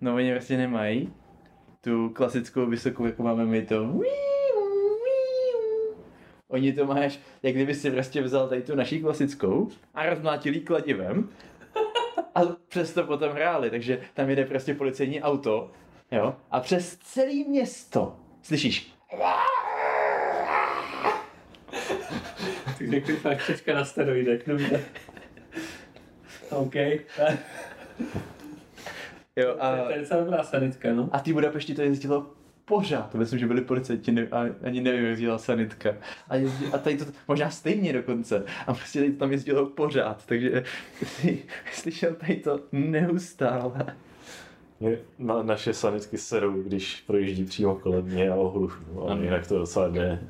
No oni vlastně nemají tu klasickou vysokou, jako máme my to. Oni to máš, jak kdyby si prostě vzal tady tu naší klasickou a rozmlátil jí kladivem a přesto potom hráli, takže tam jede prostě policejní auto, jo, a přes celé město slyšíš. Ty řekli fakt čečka na steroidech, dobře. OK. Jo, a To je docela dobrá sanitka, no. a v té Budapešti to jezdilo pořád, to myslím, že byli policajti, ani nevím, jak jezdila sanitka. A tady to možná stejně dokonce. A prostě tady to tam jezdilo pořád, takže jsi slyšel tady to neustále. Naše sanitky serou, když projíždí přímo kolem mě a ohlušnou, ale jinak to docela jde.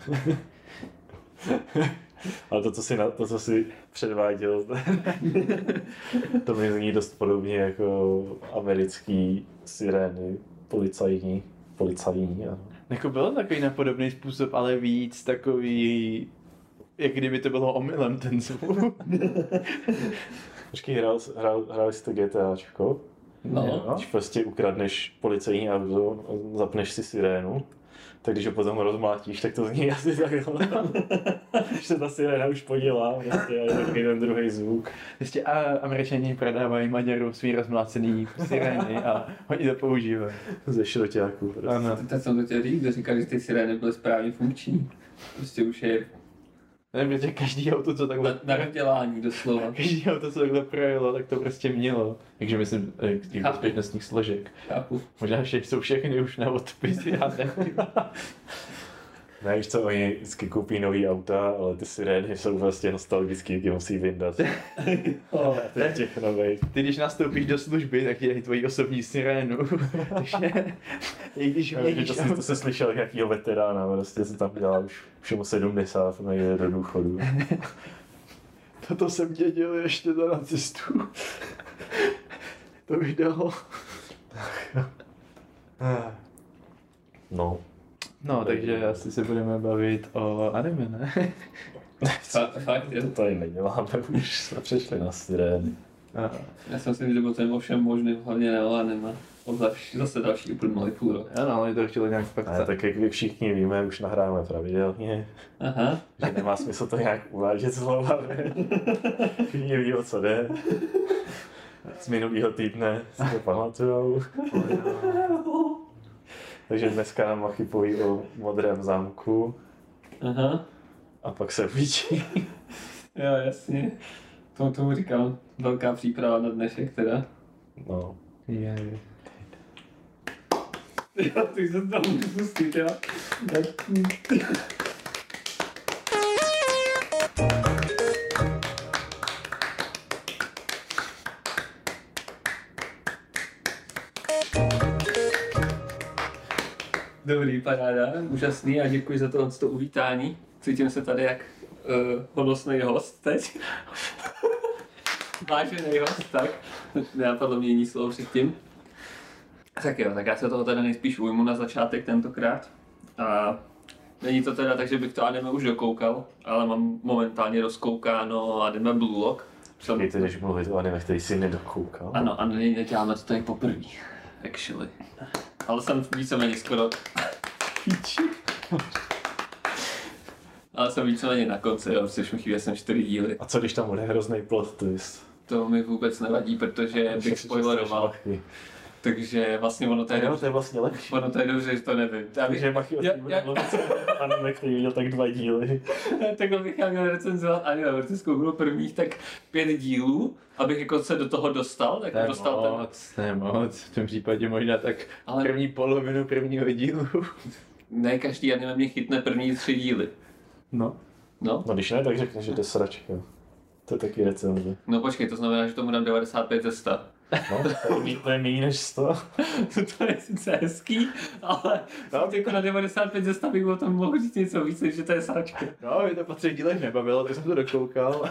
Ale to, co si předváděl, to mi zní dost podobně jako americký sirény, policajní. Ano. Jako bylo takový na podobný způsob, ale víc takový, jak kdyby to bylo omylem ten zvuk. Počkej, hrál jsi to GTAčko? No. Když prostě ukradneš policejní auto, zapneš si sirénu, tak když ho potom rozmlátíš, tak to zní asi takhle. Když se ta siréna už podělá, prostě a je takový ten druhý zvuk. Prostě a Američani prodávají Maďarům svý rozmlácený sirény a oni to používají. Ze šroťáků prostě. Ano. Tak jsem to chtěl říct, kdo říkal, že ty sirény byly správně funkční. Prostě už je Nevím, že každý auto, co takhle... na rozdělání doslova. Každý auto, co takhle projelo, tak to prostě mělo. Takže myslím, těch bezpečnostních složek. Chápu. Možná, že jsou všechny už na odpis, já nevím. Ne, víš co, oni vždycky koupí nový auta, ale ty sirény jsou vlastně nostalgický, jak je musí vyndat. Těch nových. Ty, když nastoupíš do služby, tak je tvojí osobní sirénu. Takže, i když měníš To se slyšel jak nějakýho veterána, prostě se tam dělá už mu 70, nejde do důchodu. Toto jsem dědil ještě za nacistů. To bych dal. No. No, takže asi se budeme bavit o anime, ne? Fakt, jo. To tady neděláme, už jsme přešli na sirény. Já jsem si vydebatem o všem možným, hlavně ne o anime. Zase další uplynulý půl rok. Ano, ale to chtělo nějak fakt. Ale tak jak všichni víme, už nahráme pravidelně, Aha. že nemá smysl to nějak uvádět slova. Všichni ví, o co jde. Z minulého týdne si to pamatujou. Takže dneska nám Machy poví o Modrém zámku Aha. a pak se uvidí. Jo, jasně. Tomu říkám velká příprava na dnešek teda. No. Je. Jo, ty se tam můžu pustit, jo. Dobrý, paráda, úžasný a děkuji za to uvítání. Cítím se tady jak honosný host teď. Vážený host, tak. Nenapadlo mě jiný slovo předtím. Tak jo, tak já se toho teda nejspíš ujmu na začátek tentokrát. A není to teda tak, že bych to anime už dokoukal, ale mám momentálně rozkoukáno anime Blue Lock. Počkejte, když mluvit o anime, který jsi nedokoukal. Ano, a neděláme to tady poprvé, actually. Ale jsem víceméně skoro... Ale jsem víceméně na konci, jo, protože mi chybí jsem 4 díly. A co když tam bude hrozný plot twist? To mi vůbec nevadí, protože bych spoileroval. Takže vlastně ono to je Jo, to je vlastně lepší. Ono to je dobře, že to nevím. Takže Machy o tím bude mluvit o anime, který viděl tak 2 díly. Takhle bych já měl recenzovat anime, protože zkouknu prvních tak 5 dílů, abych jako se do toho dostal, tak dostal ten... To je moc, v tom případě možná tak Ale- první polovinu prvního dílu. Ne, každý anime mě chytne první 3 díly. No. No, No když ne, tak řekneš, že to je sračka. To je taky recenze. no počkej, to znamená, že tomu dám 95 ze 100. No, to je méně než 100. To je sice hezký, ale no, jako na 95 ze 100 bych o tom mohl říct něco víc, než že to je sračka. No, mě to po 3 dílech nebavilo, tak jsem to dokoukal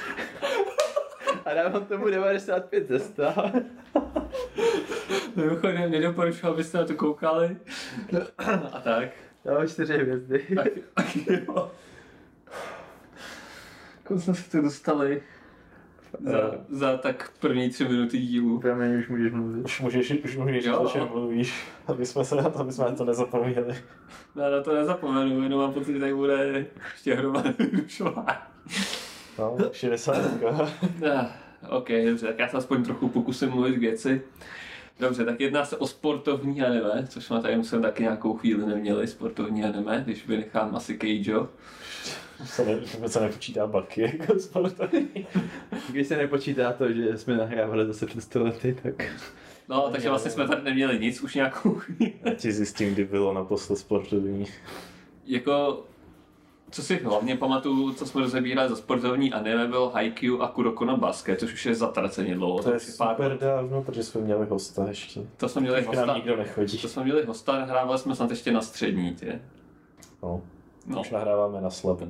a dávám tomu 95 ze 100. Mimochodem, nedoporučuji, abyste na to koukali. A tak. Jo, 4 hvězdy. Tak jo. Jako jsme se tu dostali. za tak první 3 minuty dílu. Promiň, už můžeš mluvit. Už můžeš Jo. o čem mluvíš, aby jsme na to nezapomněli. Já na to nezapomenu, jenom mám pocit, že tady bude ještě hromada vyrušování. No, 60. OK, dobře, tak já se aspoň trochu pokusím mluvit k věci. Dobře, tak jedná se o sportovní anime, což jsme tady musím taky nějakou chvíli neměli, sportovní anime, když vynechám asi Keijo. Se nepočítá Baki jako sportovní. Když se nepočítá to, že jsme nahrávali zase před 100 lety, tak... No, takže vlastně jsme tady neměli nic už nějakou chvíli. Já ti zjistím, kdy bylo naposled sportovní. Jako, co si hlavně pamatuju, co jsme rozebírali za sportovní anime, byl Haikyuu a Kuroko no Basket, což už je zatraceně dlouho. To je už pár super let. dávno, protože jsme měli hosta ještě. To jsme měli Už k nám hosta, nikdo nechodí. to jsme měli hosta, hrávali jsme snad ještě na střední, tě. No. No. Už nahráváme na slabé.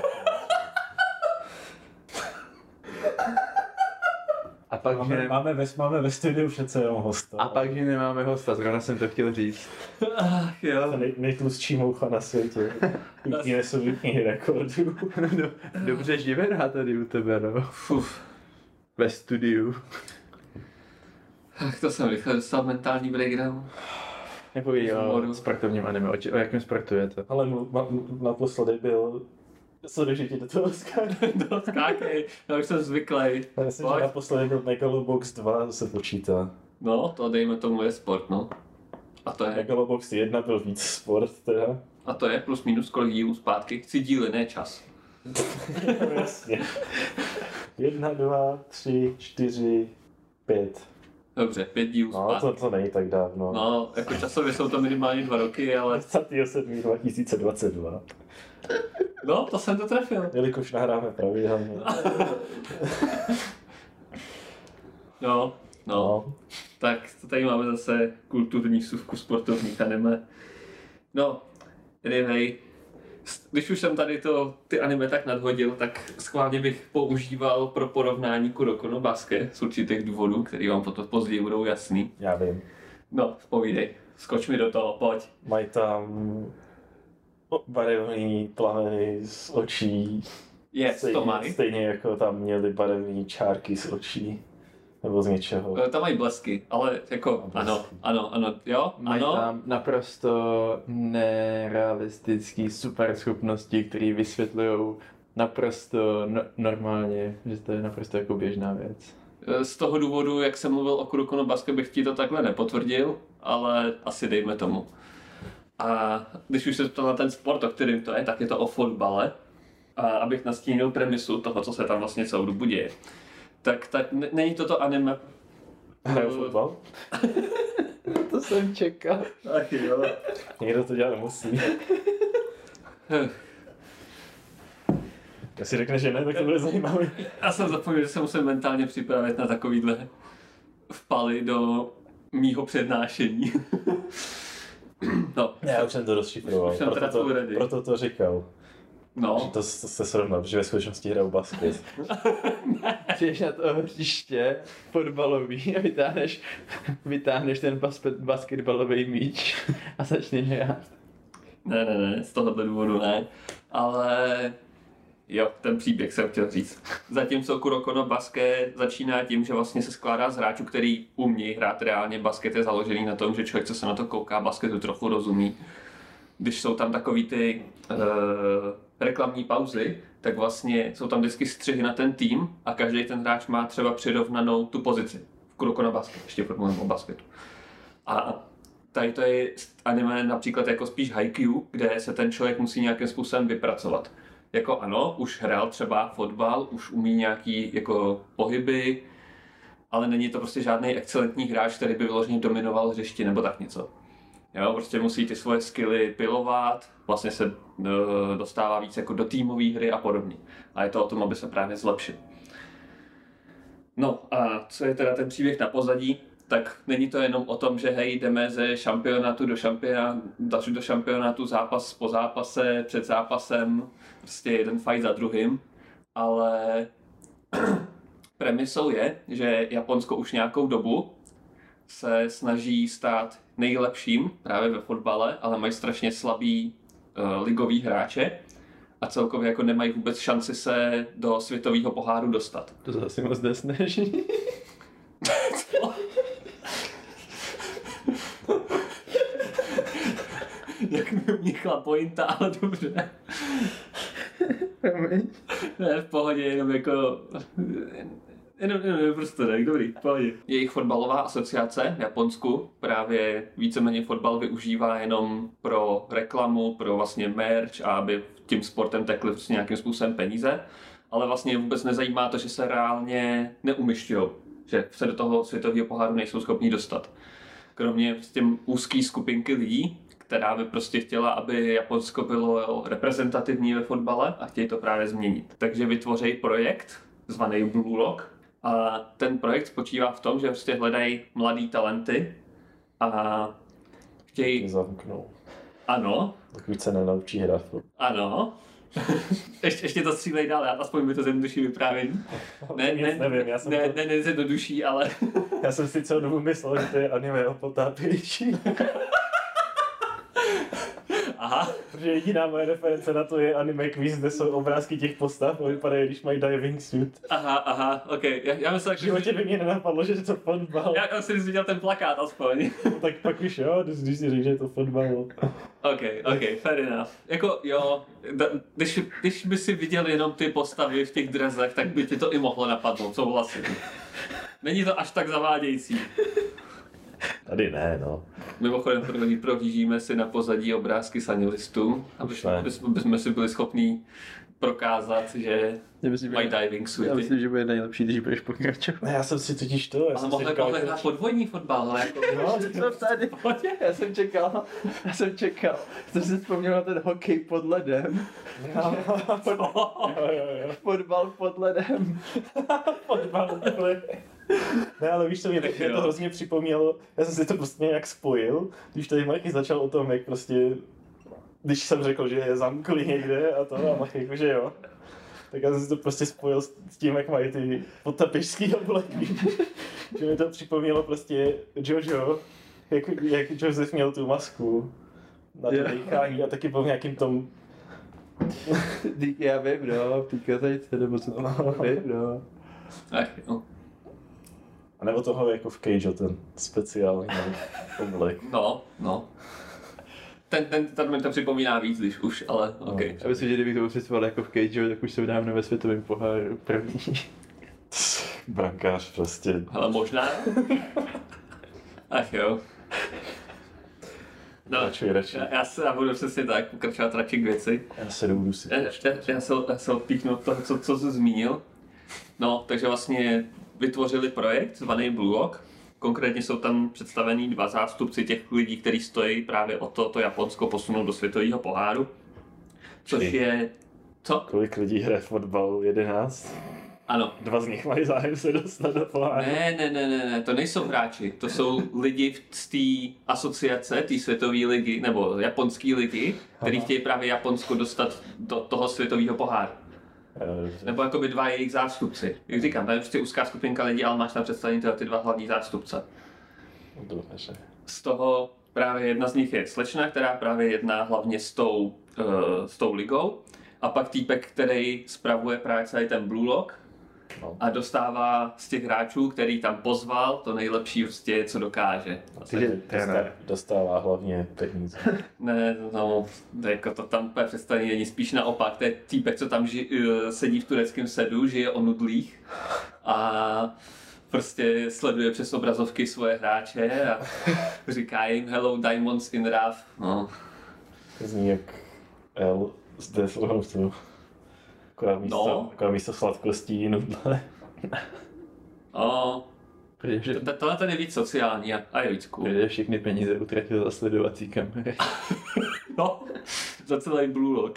A pak, že Máme ve studiu přece jenom hosta. a pak, že nemáme hosta, zrovna jsem to chtěl říct. Ach jo. Nejtlustší moucha na světě. Guinnessový rekordů. Dobře živená tady u tebe, no. Fuf. Ve studiu. Ach, to jsem rychle dostal mentální breakdown. Nepověděl o Humoru. sportovním anime, o jakém sportu je to? Ale naposledy byl... Sorry, že ti do toho skáču. No, skákej, já už jsem zvyklý. Já myslím, že naposledy byl Megalobox 2, se počítá. No, to dejme tomu je sport, no. A to je, Megalobox 1 byl víc sport teda. a to je plus minus kolik dílů zpátky. Chci díly, ne čas. Jasně. 1, 2, 3, 4, 5. Dobře, 5 dílů No, zpátky. to není tak dávno. No, jako časově jsou to minimálně 2 roky, ale 27. 2022. no, to jsem to trefil. Jelikož nahráme pravidelně. No. Tak to tady máme zase kulturní vsuvku sportovních anime. No, anyway, když už jsem tady ty anime tak nadhodil, tak schválně bych používal pro porovnání Kuroko no Basket z určitých důvodů, který vám potom později budou jasný. Já vím. No, povídej, skoč mi do toho, pojď. Mají tam barevný plameny z očí. To mají. Stejně jako tam měli barevné čárky z očí. Nebo z něčeho. Tam mají blesky, ale jako ano, jo, Mají ano. tam naprosto nerealistické super schopnosti, které vysvětlují naprosto normálně, že to je naprosto jako běžná věc. Z toho důvodu, jak jsem mluvil o Kuroko no Basket, bych ti to takhle nepotvrdil, ale asi dejme tomu. A když už se ptal na ten sport, o kterým to je, tak je to o fotbale. A abych nastínil premisu toho, co se tam vlastně celou dobu děje. Tak není toto anime... Hraju fotbal? To jsem čekal. Ach jo. Někdo to dělat musí. Jestli řekne, že ne, tak to bude zajímavé. Já jsem zapomněl, že se musím mentálně připravit na takovýhle vpaly do mýho přednášení. No. Já už jsem to rozšifroval, Už jsem teda full ready. proto to říkal. No. To se srovnal, protože ve skutečnosti hraju basket. Přijdeš na to hřiště fotbalový a vytáhneš ten basketbalový míč a začneš hrát. Ne, z tohoto důvodu ne. Ale jo, ten příběh jsem chtěl říct. Zatímco Kuroko no Basket začíná tím, že vlastně se skládá z hráčů, který umí hrát reálně. Basket je založený na tom, že člověk, co se na to kouká, basketu trochu rozumí. Když jsou tam takový ty reklamní pauzy, tak vlastně jsou tam vždycky střihy na ten tým a každý ten hráč má třeba přirovnanou tu pozici. V Kuroko no Basket, ještě mluvím o basketu. A tady to je anime například jako spíš Haikyuu, kde se ten člověk musí nějakým způsobem vypracovat. Jako ano, už hrál třeba fotbal, už umí nějaký jako pohyby, ale není to prostě žádný excelentní hráč, který by vyloženě dominoval hřišti nebo tak něco. Jo, prostě musí ty svoje skilly pilovat, vlastně se dostává víc jako do týmové hry a podobně. A je to o tom, aby se právě zlepšil. No a co je teda ten příběh na pozadí, tak není to jenom o tom, že hej, jdeme ze šampionátu do šampionátu, zápas po zápase, před zápasem, prostě jeden fight za druhým, ale premisou je, že Japonsko už nějakou dobu se snaží stát nejlepším právě ve fotbale, ale mají strašně slabý ligový hráče a celkově jako nemají vůbec šanci se do světového poháru dostat. To zase moc nesnaží. Jak mi unikla pointa, ale dobře. Ne, v pohodě, jenom jako... Jenom prostě tak, dobrý, v pohodě. Jejich fotbalová asociace v Japonsku právě víceméně fotbal využívá jenom pro reklamu, pro vlastně merch a aby tím sportem tekly prostě nějakým způsobem peníze, ale vlastně vůbec nezajímá to, že se reálně neumyšťujou, že se do toho světového poháru nejsou schopni dostat. Kromě prostě úzké skupinky lidí, která by prostě chtěla, aby Japonsko bylo reprezentativní ve fotbale a chtějí to právě změnit. Takže vytvoří projekt zvaný Blue Lock a ten projekt spočívá v tom, že prostě hledají mladý talenty a chtějí... Zamknou. Ano. Tak víc se nenaučí hrát. Ano. ještě to střílej dál, aspoň mi to zjednoduší vyprávění. Ne, zjednoduší, ale... Já jsem si celou dobu myslel, že to je anime o potápěči. Aha. Protože jediná moje reference na to je anime quiz, kde jsou obrázky těch postav a vypadají, když mají diving suit. Aha, ok. Já myslím, V životě by mě nenapadlo, že je to fotbal. Já jsem viděl ten plakát aspoň. No, tak pak už jo, když si řekl, že je to fotbal. Ok, fair enough. Jako jo, když by si viděl jenom ty postavy v těch dresech, tak by ti to i mohlo napadnout, souhlasím. Není to až tak zavádějící. Tady ne, no. Mimochodem prohlížíme si na pozadí obrázky sanilistů, aby jsme si byli schopní prokázat, že mají diving suity. Já myslím, že bude nejlepší, když budeš pokračovat. Ne, já jsem si totiž to... Ale mohli hrát podvojní fotbal, ale jako... No, to tady. Já jsem čekal. Jsem si vzpomněl na ten hokej pod ledem. Fotbal pod ledem. Fotbal pod ledem. Ne, ale víš, co mě to hrozně připomnělo, já jsem si to prostě nějak spojil, když tady Marky začal o tom, jak prostě, když jsem řekl, že je zamklý někde a to, a Marky jakože jo, tak já jsem si to prostě spojil s tím, jak mají ty podtapěžský obleky, že mi to připomnělo prostě Jojo, jak Joseph měl tu masku na to dýchání a taky byl v nějakým tom... Já vím, no, píkatejce, nebo co to vím, no. Ach, jo. A nebo toho jako v Cage, ten speciální oblek. No. Ten mi to připomíná víc, když už, ale ok. Já myslím, že kdybych to přispěl jako v Cage, tak už jsou dávno ve světovém poháru první. Brankář prostě. Ale možná. Ach jo. No, radši. Já budu přesně tak pokračovat radši k věci. Já se jdu si. Já se odpíchnu od toho, co jsi zmínil. No, takže vlastně vytvořili projekt zvaný Blue Lock. Konkrétně jsou tam představení 2 zástupci těch lidí, kteří stojí právě o to Japonsko posunout do světového poháru. Což je... Co? Kolik lidí hraje fotbal? 11? Ano. 2 z nich mají zájem se dostat do poháru. Ne, to nejsou hráči. To jsou lidi z té asociace, té světové ligy, nebo japonské ligy, kteří chtějí právě Japonsko dostat do toho světového poháru. Nebo jakoby 2 jejich zástupci. Jak říkám, tady je prostě úzká skupinka lidí, ale máš tam představení ty 2 hlavní zástupce. Dobře. Z toho právě jedna z nich je slečna, která právě jedná hlavně s tou ligou. A pak týpek, který spravuje právě celý ten Blue Lock. No. A dostává z těch hráčů, který tam pozval, to nejlepší prostě, co dokáže. Dostává hlavně peníze. Ne, no, jako to tam představení není, spíš naopak. To je týpek, co tam sedí v tureckém sedu, žije o nudlích a prostě sleduje přes obrazovky svoje hráče a říká jim hello diamonds in rough. No. Zní jak L z Death Note. Akorát místo sladkostí nudle. No. Tohle je víc sociální a je víc cool. Protože všechny peníze utratil za sledovací kamery. No, za celý Blue Lock.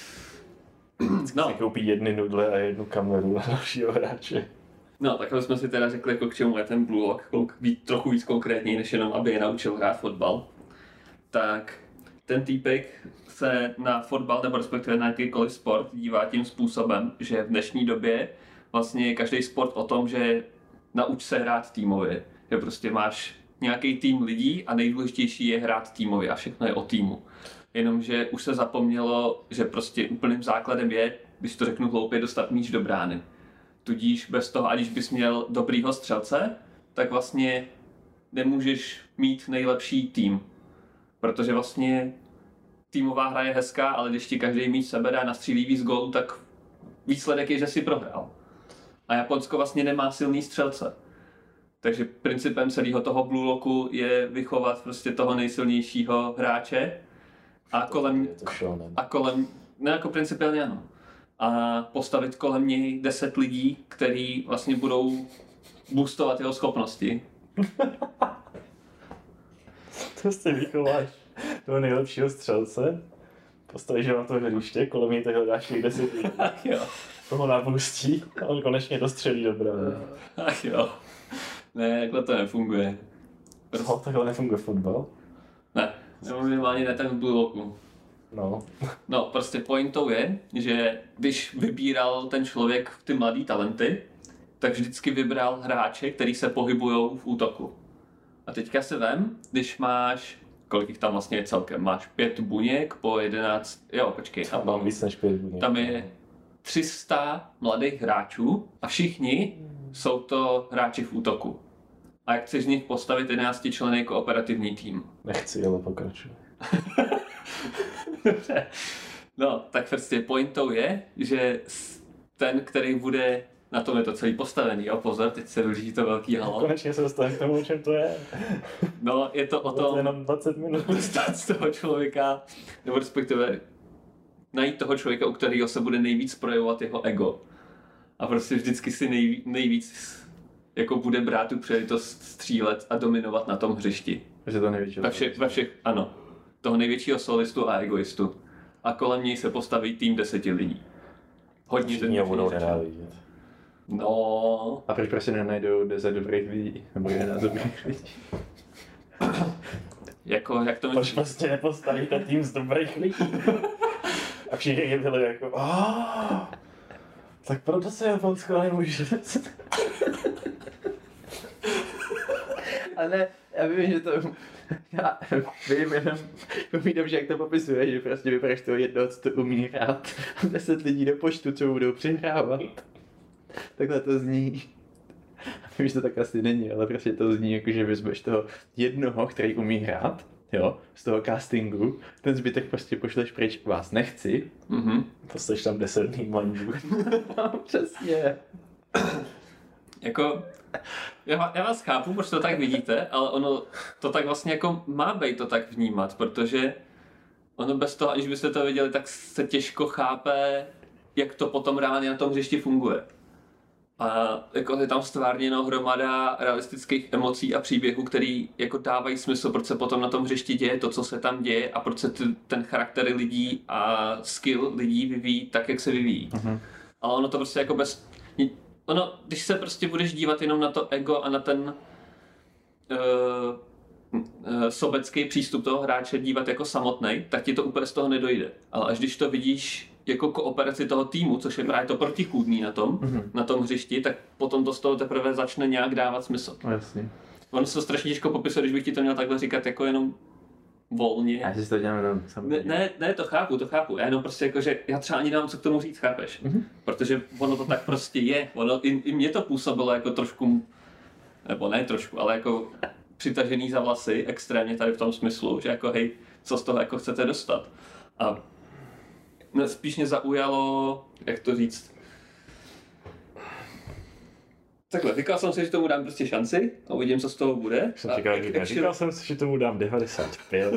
No. Si koupí 1 nudle a 1 kameru na dalšího hráče. No, takhle jsme si teda řekli, jako k čemu je ten Blue Lock, být trochu víc konkrétní, než jenom aby je naučil hrát fotbal. Tak ten týpek se na fotbal, nebo respektive na jakýkoliv sport dívá tím způsobem, že v dnešní době vlastně je každý sport o tom, že nauč se hrát týmově. Že prostě máš nějaký tým lidí a nejdůležitější je hrát týmově a všechno je o týmu. jenomže už se zapomnělo, že prostě úplným základem je, když to řeknu hloupě, dostat míč do brány. Tudíž bez toho, aniž bys měl dobrýho střelce, tak vlastně nemůžeš mít nejlepší tým. Protože vlastně týmová hra je hezká, ale když ti každý míč sebere a nastřílí víc gólů, tak výsledek je, že si prohrál. A Japonsko vlastně nemá silný střelce. Takže principem celého toho Blue Locku je vychovat prostě toho nejsilnějšího hráče a kolem, ne jako principiálně ano. A postavit kolem něj 10 lidí, který vlastně budou boostovat jeho schopnosti. To si vychováš toho nejlepšího střelce, postavíš ho na to hřiště, kolem něj takhle dáš těch 10 lidí. Ach jo. Toho napustí a on konečně dostřelí do brány. Ach jo. Ne, takhle to nefunguje. No, takhle nefunguje fotbal? Ne, minimálně ne ten v Blue Locku. No. No, prostě pointou je, že když vybíral ten člověk ty mladý talenty, tak vždycky vybral hráče, který se pohybujou v útoku. A teďka se vem, když máš, kolik jich tam vlastně je celkem, máš 5 buněk po 11, jo, počkej. Tam mám víc než 5 buněk. Tam je 300 mladých hráčů a všichni jsou to hráči v útoku. A jak chceš z nich postavit 11členný kooperativní tým? Nechci, ale pokračuj. Dobře. No, tak prostě pointou je, že ten, který bude, na tom je to celý postavený, jo, pozor, teď se vyřídí to velký halo. Konečně se dostaneme k tomu, o čem to je. No, je to o tom, jenom 20 minut. dostat z toho člověka, nebo respektive najít toho člověka, u kterého se bude nejvíc projevovat jeho ego. A prostě vždycky si nejvíc jako bude brát tu příležitost střílet a dominovat na tom hřišti. Že to největší. Ve všech, ano. Toho největšího solistu a egoistu. A kolem něj se postaví tým 10 lidí. Hodně Všichni ho budou nenávidět. No. A proč prostě nenajdou 10 dobrých lidí? Nebo 11 dobrých lidí? Jako, jak to Proč prostě nepostavíte tým z dobrých lidí? A všichni byli jako tak proto se Japonsko nemůže. Ale ne, já vím, že to... Já vím jenom, že jak to popisuje, že prostě vybereš toho jednoho, co to umí hrát a 10 lidí do počtu, co budou přihrávat. Takhle to zní. Vím, že to tak asi není, ale prostě to zní jako, že vezmeš toho jednoho, který umí hrát, jo, z toho castingu, ten zbytek prostě pošleš pryč, vás nechci. Postavíš tam 10 dní manžů. No, přesně. Jako, já vás chápu, proč to tak vidíte, ale ono to tak vlastně jako má být to tak vnímat, protože ono bez toho, aniž byste to viděli, tak se těžko chápe, jak to potom reálně na tom hřišti funguje. A jako je tam stvárněno hromada realistických emocí a příběhů, který jako dávají smysl, proč se potom na tom hřišti děje to, co se tam děje a proč se ten charakter lidí a skill lidí vyvíjí tak, jak se vyvíjí. Ale ono to prostě jako bez... Ono, když se prostě budeš dívat jenom na to ego a na ten sobecký přístup toho hráče dívat jako samotnej, tak ti to úplně z toho nedojde. Ale až když to vidíš jako kooperaci toho týmu, což je právě to protichůdný na tom hřišti, tak potom to z toho teprve začne nějak dávat smysl. Jasně. Ono se to strašně těžko popisuje, když bych ti to měl takhle říkat jako jenom volně. Já si to dělám jenom samozřejmě. Ne, to chápu. Já jenom prostě jako, že já třeba ani nemám co k tomu říct, chápeš? Protože ono to tak prostě je. Ono i mě to působilo jako trošku, nebo ne trošku, ale jako přitažený za vlasy, extrémně tady v tom smyslu, že jako hej, co z toho jako chcete dostat. A spíš mě zaujalo, jak to říct, takhle, říkal jsem si, že tomu dám prostě šanci a uvidím, co z toho bude. Říkal jsem si, že tomu dám 95.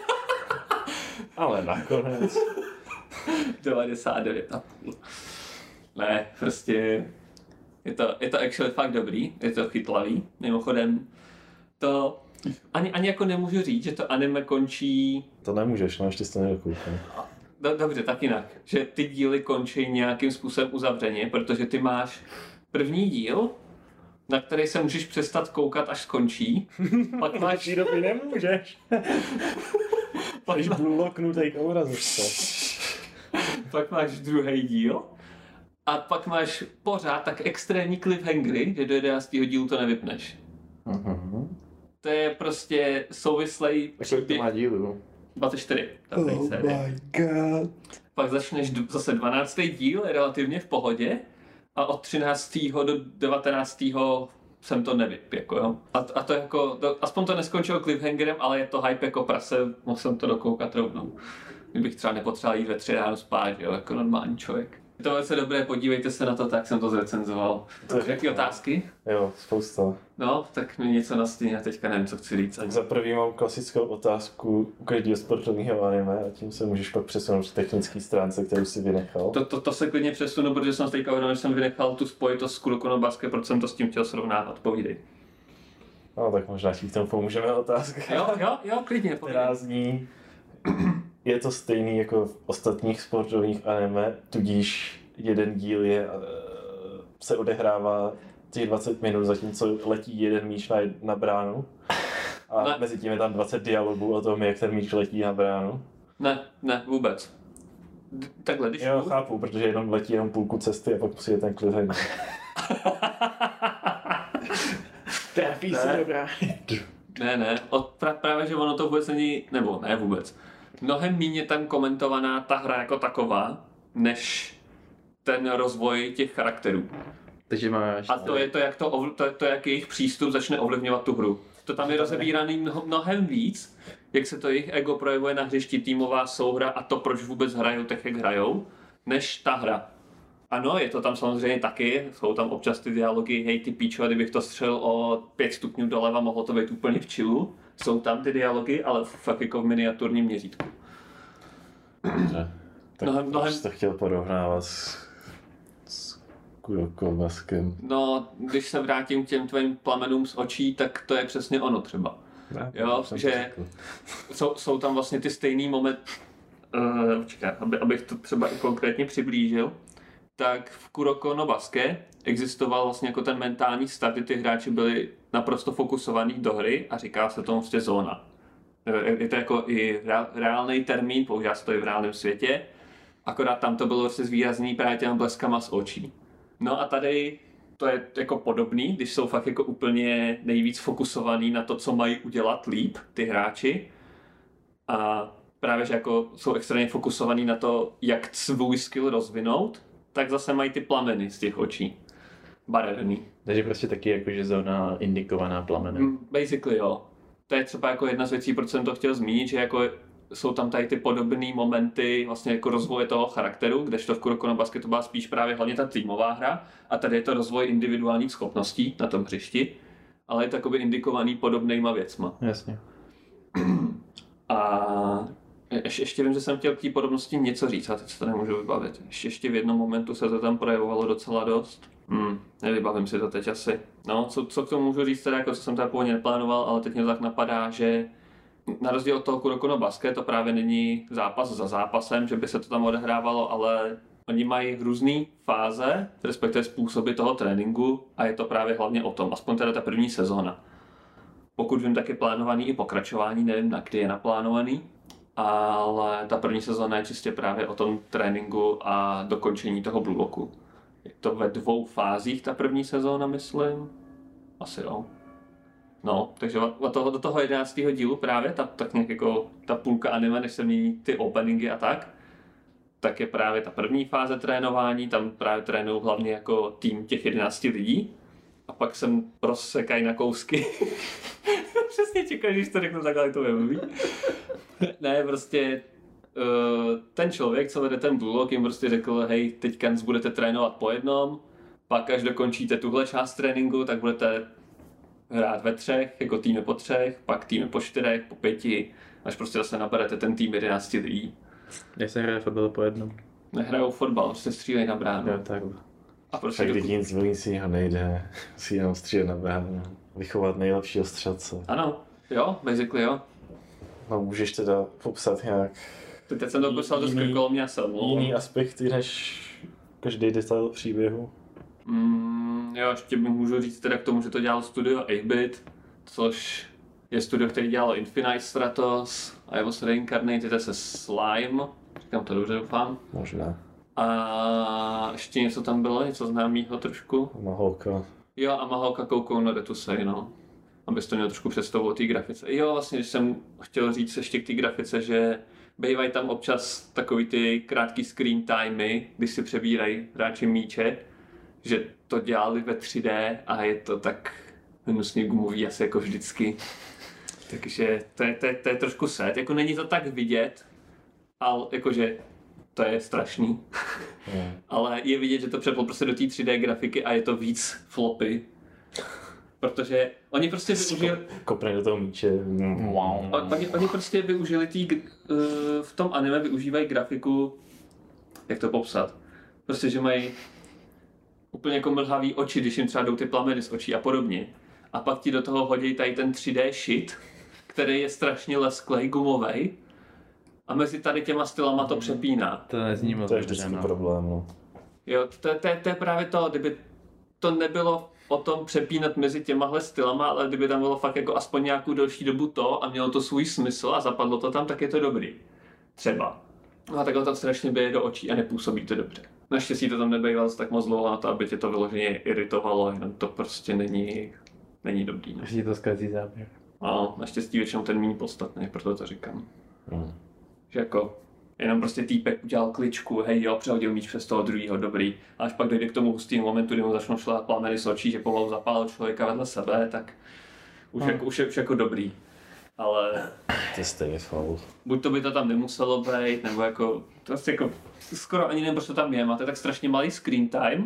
Ale nakonec 99,5. Ne, prostě je to actually fakt dobrý, je to chytlavý. Mimochodem, to ani jako nemůžu říct, že to anime končí... To nemůžeš, no ještě jsi to nedokoukal. Dobře, tak jinak, že ty díly končí nějakým způsobem uzavřeně, protože ty máš první díl, na který se můžeš přestat koukat, až skončí. Pak máš... doby nemůžeš. Když budu loknutej k obrazovce. Pak máš druhý díl a pak máš pořád tak extrémní cliffhangery, že do 11. dílu to nevypneš. To je prostě souvislej Kolik to má dílů? 24. Ta první série. god. Pak začneš zase 12. díl, je relativně v pohodě a od 13. do 19. jsem to nevyp, jako jo. A to jako, aspoň to neskončilo cliffhangerem, ale je to hype jako prase, mohl jsem to dokoukat rovnou. Kdybych třeba nepotřeboval jít ve 3 ráno spát, jo, jako normální člověk. Je to velice dobré, podívejte se na to, tak jsem to zrecenzoval. Jaké otázky? Jo, spousta. No, tak mi něco nastíní a teďka nevím, co chci říct. Tak za prvý mám klasickou otázku u každého sportovního anime a tím se můžeš pak přesunout k technické stránce, kterou si vynechal. To se klidně přesunu, protože jsem teďka uvědomil, že jsem vynechal tu spojitost s Kuroko no Basket, proč jsem to s tím chtěl srovnávat. Povídej. No tak možná ti v tom pomůžeme otázka. Jo, klidně, povídej. Která zní, je to stejný jako v ostatních sportovních anime, tudíž jeden díl se odehrává těch 20 minut, zatímco letí jeden míč na bránu. A mezi tím je tam 20 dialogů o tom, jak ten míč letí na bránu. Ne, vůbec. Takhle, když... Jo, chápu, protože letí jenom půlku cesty a pak přijde ten cliffhanger. Trafí se dobrá. Ne, právě, že ono to vůbec není, nebo ne vůbec. Mnohem méně je tam komentovaná ta hra jako taková, než ten rozvoj těch charakterů. Takže máš... A to je to, jak jejich přístup začne ovlivňovat tu hru. To tam je rozebíraný mnohem víc, jak se to jejich ego projevuje na hřišti, týmová souhra a to, proč vůbec hrajou tak, jak hrajou, než ta hra. Ano, je to tam samozřejmě taky, jsou tam občas ty dialogy, hej ty píčo, kdybych to střelil o 5 stupňů doleva, mohlo to být úplně v chillu. Jsou tam ty dialogy, ale fakt jako v miniaturním měřítku. Tak mnohem... to chtěl porovnávat s Kuroko Baskem. No, když se vrátím k těm tvým plamenům z očí, tak to je přesně ono třeba. Ne, jo, že jsou tam vlastně ty stejný moment, abych to třeba i konkrétně přiblížil, tak v Kuroko no Basket existoval vlastně jako ten mentální stav, kdy ty hráči byli naprosto fokusovaní do hry a říká se tomu prostě zóna. Je to jako i reálný termín, používá se to i v reálném světě, akorát tam to bylo prostě zvýrazný právě těma bleskama z očí. No a tady to je jako podobný, když jsou fakt jako úplně nejvíc fokusovaný na to, co mají udělat líp ty hráči a právě, že jako jsou extrémně fokusovaný na to, jak svůj skill rozvinout, tak zase mají ty plameny z těch očí. Barevný. Takže prostě taky jakože zóna indikovaná plamenem. Basically jo. To je třeba jako jedna z věcí, proč jsem to chtěl zmínit, že jako jsou tam tady ty podobné momenty vlastně jako rozvoje toho charakteru, kdežto v Kuroko no Basket to byla spíš právě hlavně ta týmová hra a tady je to rozvoj individuálních schopností na tom hřišti, ale je to jakoby indikovaný podobnýma věcma. Jasně. A ještě vím, že jsem chtěl k té podobnosti něco říct, a teď se to nemůžu vybavit. Ještě v jednom momentu se to tam projevovalo docela dost. Nevybavím si to teď asi. No, co k tomu můžu říct teda, jako co jsem tady původně neplánoval, ale teď mě tak napadá, že na rozdíl od toho Kuroko no Basket to právě není zápas za zápasem, že by se to tam odehrávalo, ale oni mají různé fáze, respektive způsoby toho tréninku a je to právě hlavně o tom, aspoň teda ta první sezóna. Pokud vím, tak je plánovaný i pokračování, nevím na kdy je naplánovaný, ale ta první sezóna je čistě právě o tom tréninku a dokončení toho Blue Locku. Je to ve 2 fázích ta první sezóna, myslím. Asi jo. No, takže do toho 11. dílu právě, tak nějak jako ta půlka anime, než se mění ty openingy a tak je právě ta první fáze trénování, tam právě trénují hlavně jako tým těch 11 lidí. A pak jsem rozsekají na kousky. Přesně čekám, když to řeknu takhle, to vymluví. Ne, prostě ten člověk, co vede ten Blue Lock, jim prostě řekl, hej, teďka budete trénovat po jednom, pak až dokončíte tuhle část tréninku, tak budete hrát ve 3, jako týmy po 3, pak týmy po 4, po 5, až prostě zase naberete ten tým 11 lidí. Jak se hraje fotbal po jednom? Nehrajou fotbal, prostě střílejí na bránu. Jo, tak. A prostě tak nic vlícího nejde, si jenom střílet na bránu. Vychovat nejlepšího střelce. Ano, jo, basically jo. No můžeš teda popsat nějak teď jsem to poslal do skrkolomně jiný aspekty než každý detail příběhu. Jo, ještě můžu říct teda k tomu, že to dělal studio 8-bit, což je studio, který dělalo Infinite Stratos, I Was Reincarnated se Slime, říkám to dobře, doufám. Možná. A ještě něco tam bylo, něco známýho trošku. Mahoka. Jo, a Mahoka Koukou no Retusei, no. abys to měl trošku představu o té grafice. Jo, vlastně, když jsem chtěl říct ještě k té grafice, že bývají tam občas takový ty krátký screen timey, když si přebírají hráči míče, že to dělali ve 3D a je to tak hnusně gumový asi jako vždycky. Takže to je trošku sad. Jako není to tak vidět, ale jakože to je strašný. Ale je vidět, že to přeplo prostě do té 3D grafiky a je to víc floppy. Protože oni prostě využili... Kopne do toho míče. Oni prostě využili v tom anime využívají grafiku, jak to popsat. Prostě, že mají úplně jako mlhavý oči, když jim třeba jdou ty plameny z očí a podobně. A pak ti do toho hodí tady ten 3D shit, který je strašně lesklej, gumovej. A mezi tady těma stylama to přepíná. To nezní moc. To je vždycky problém, no. Jo, to je právě to, kdyby to nebylo o tom přepínat mezi těmahle stylama, ale kdyby tam bylo fakt jako aspoň nějakou delší dobu to a mělo to svůj smysl a zapadlo to tam, tak je to dobrý. Třeba. No a takhle to strašně běje do očí a nepůsobí to dobře. Naštěstí to tam nebejvalo tak moc dlouho na to, aby tě to vyloženě iritovalo, jenom to prostě není dobrý. Až ti to zkazí záběr. No, naštěstí většinou ten méně podstatný, proto to říkám. Že jako jenom prostě týpek udělal kličku, hej jo, přehodil míč přes toho druhýho, dobrý. A až pak dojde k tomu hustýmu momentu, kdy mu začnou šlat plameny z očí, že pomalu zapálil člověka vedle sebe, tak už jako dobrý. Ale to je stejně faul. buď to by to tam nemuselo být, nebo jako, to vlastně jako, skoro ani nevím, proč to tam je, máte tak strašně malý screen time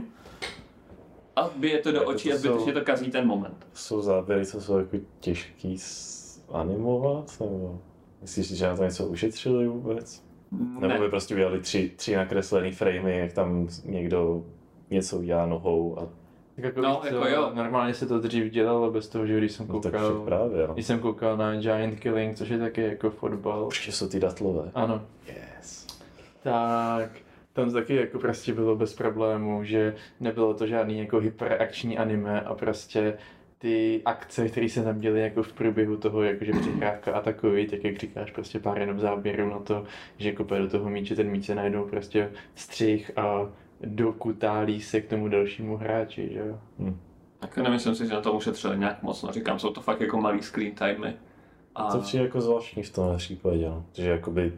a bije to do očí a zbytečně to kazí ten moment. Jsou záběry, co jsou jako těžký animovat, nebo myslíš, že na to něco ušetřili vůbec? Ne. Nebo by prostě udělali tři nakreslený framey, jak tam někdo něco udělá nohou a... Tak jako, No, víš, jako jo. normálně se to dřív dělalo bez toho, že když jsem No, tak koukal, však právě, no. když jsem koukal na Giant Killing, což je taky jako fotbal. Určitě jsou ty datlové. Ano. Yes. Tak tam taky jako prostě bylo bez problémů, že nebylo to žádný jako hyperakční anime a prostě ty akce, které se tam děly jako v průběhu toho, jakože přihrávka a takový, tak jak říkáš, prostě pár jenom záběrů na to, že kope do toho míče, ten míč se najednou prostě střih a dokutálí se k tomu dalšímu hráči, že jo. Tak nemyslím si, že na to ušetřili nějak moc, no říkám, jsou to fakt jako malý screen timey. A... To přijde jako zvláštní v tomhle případě, no. Že jakoby,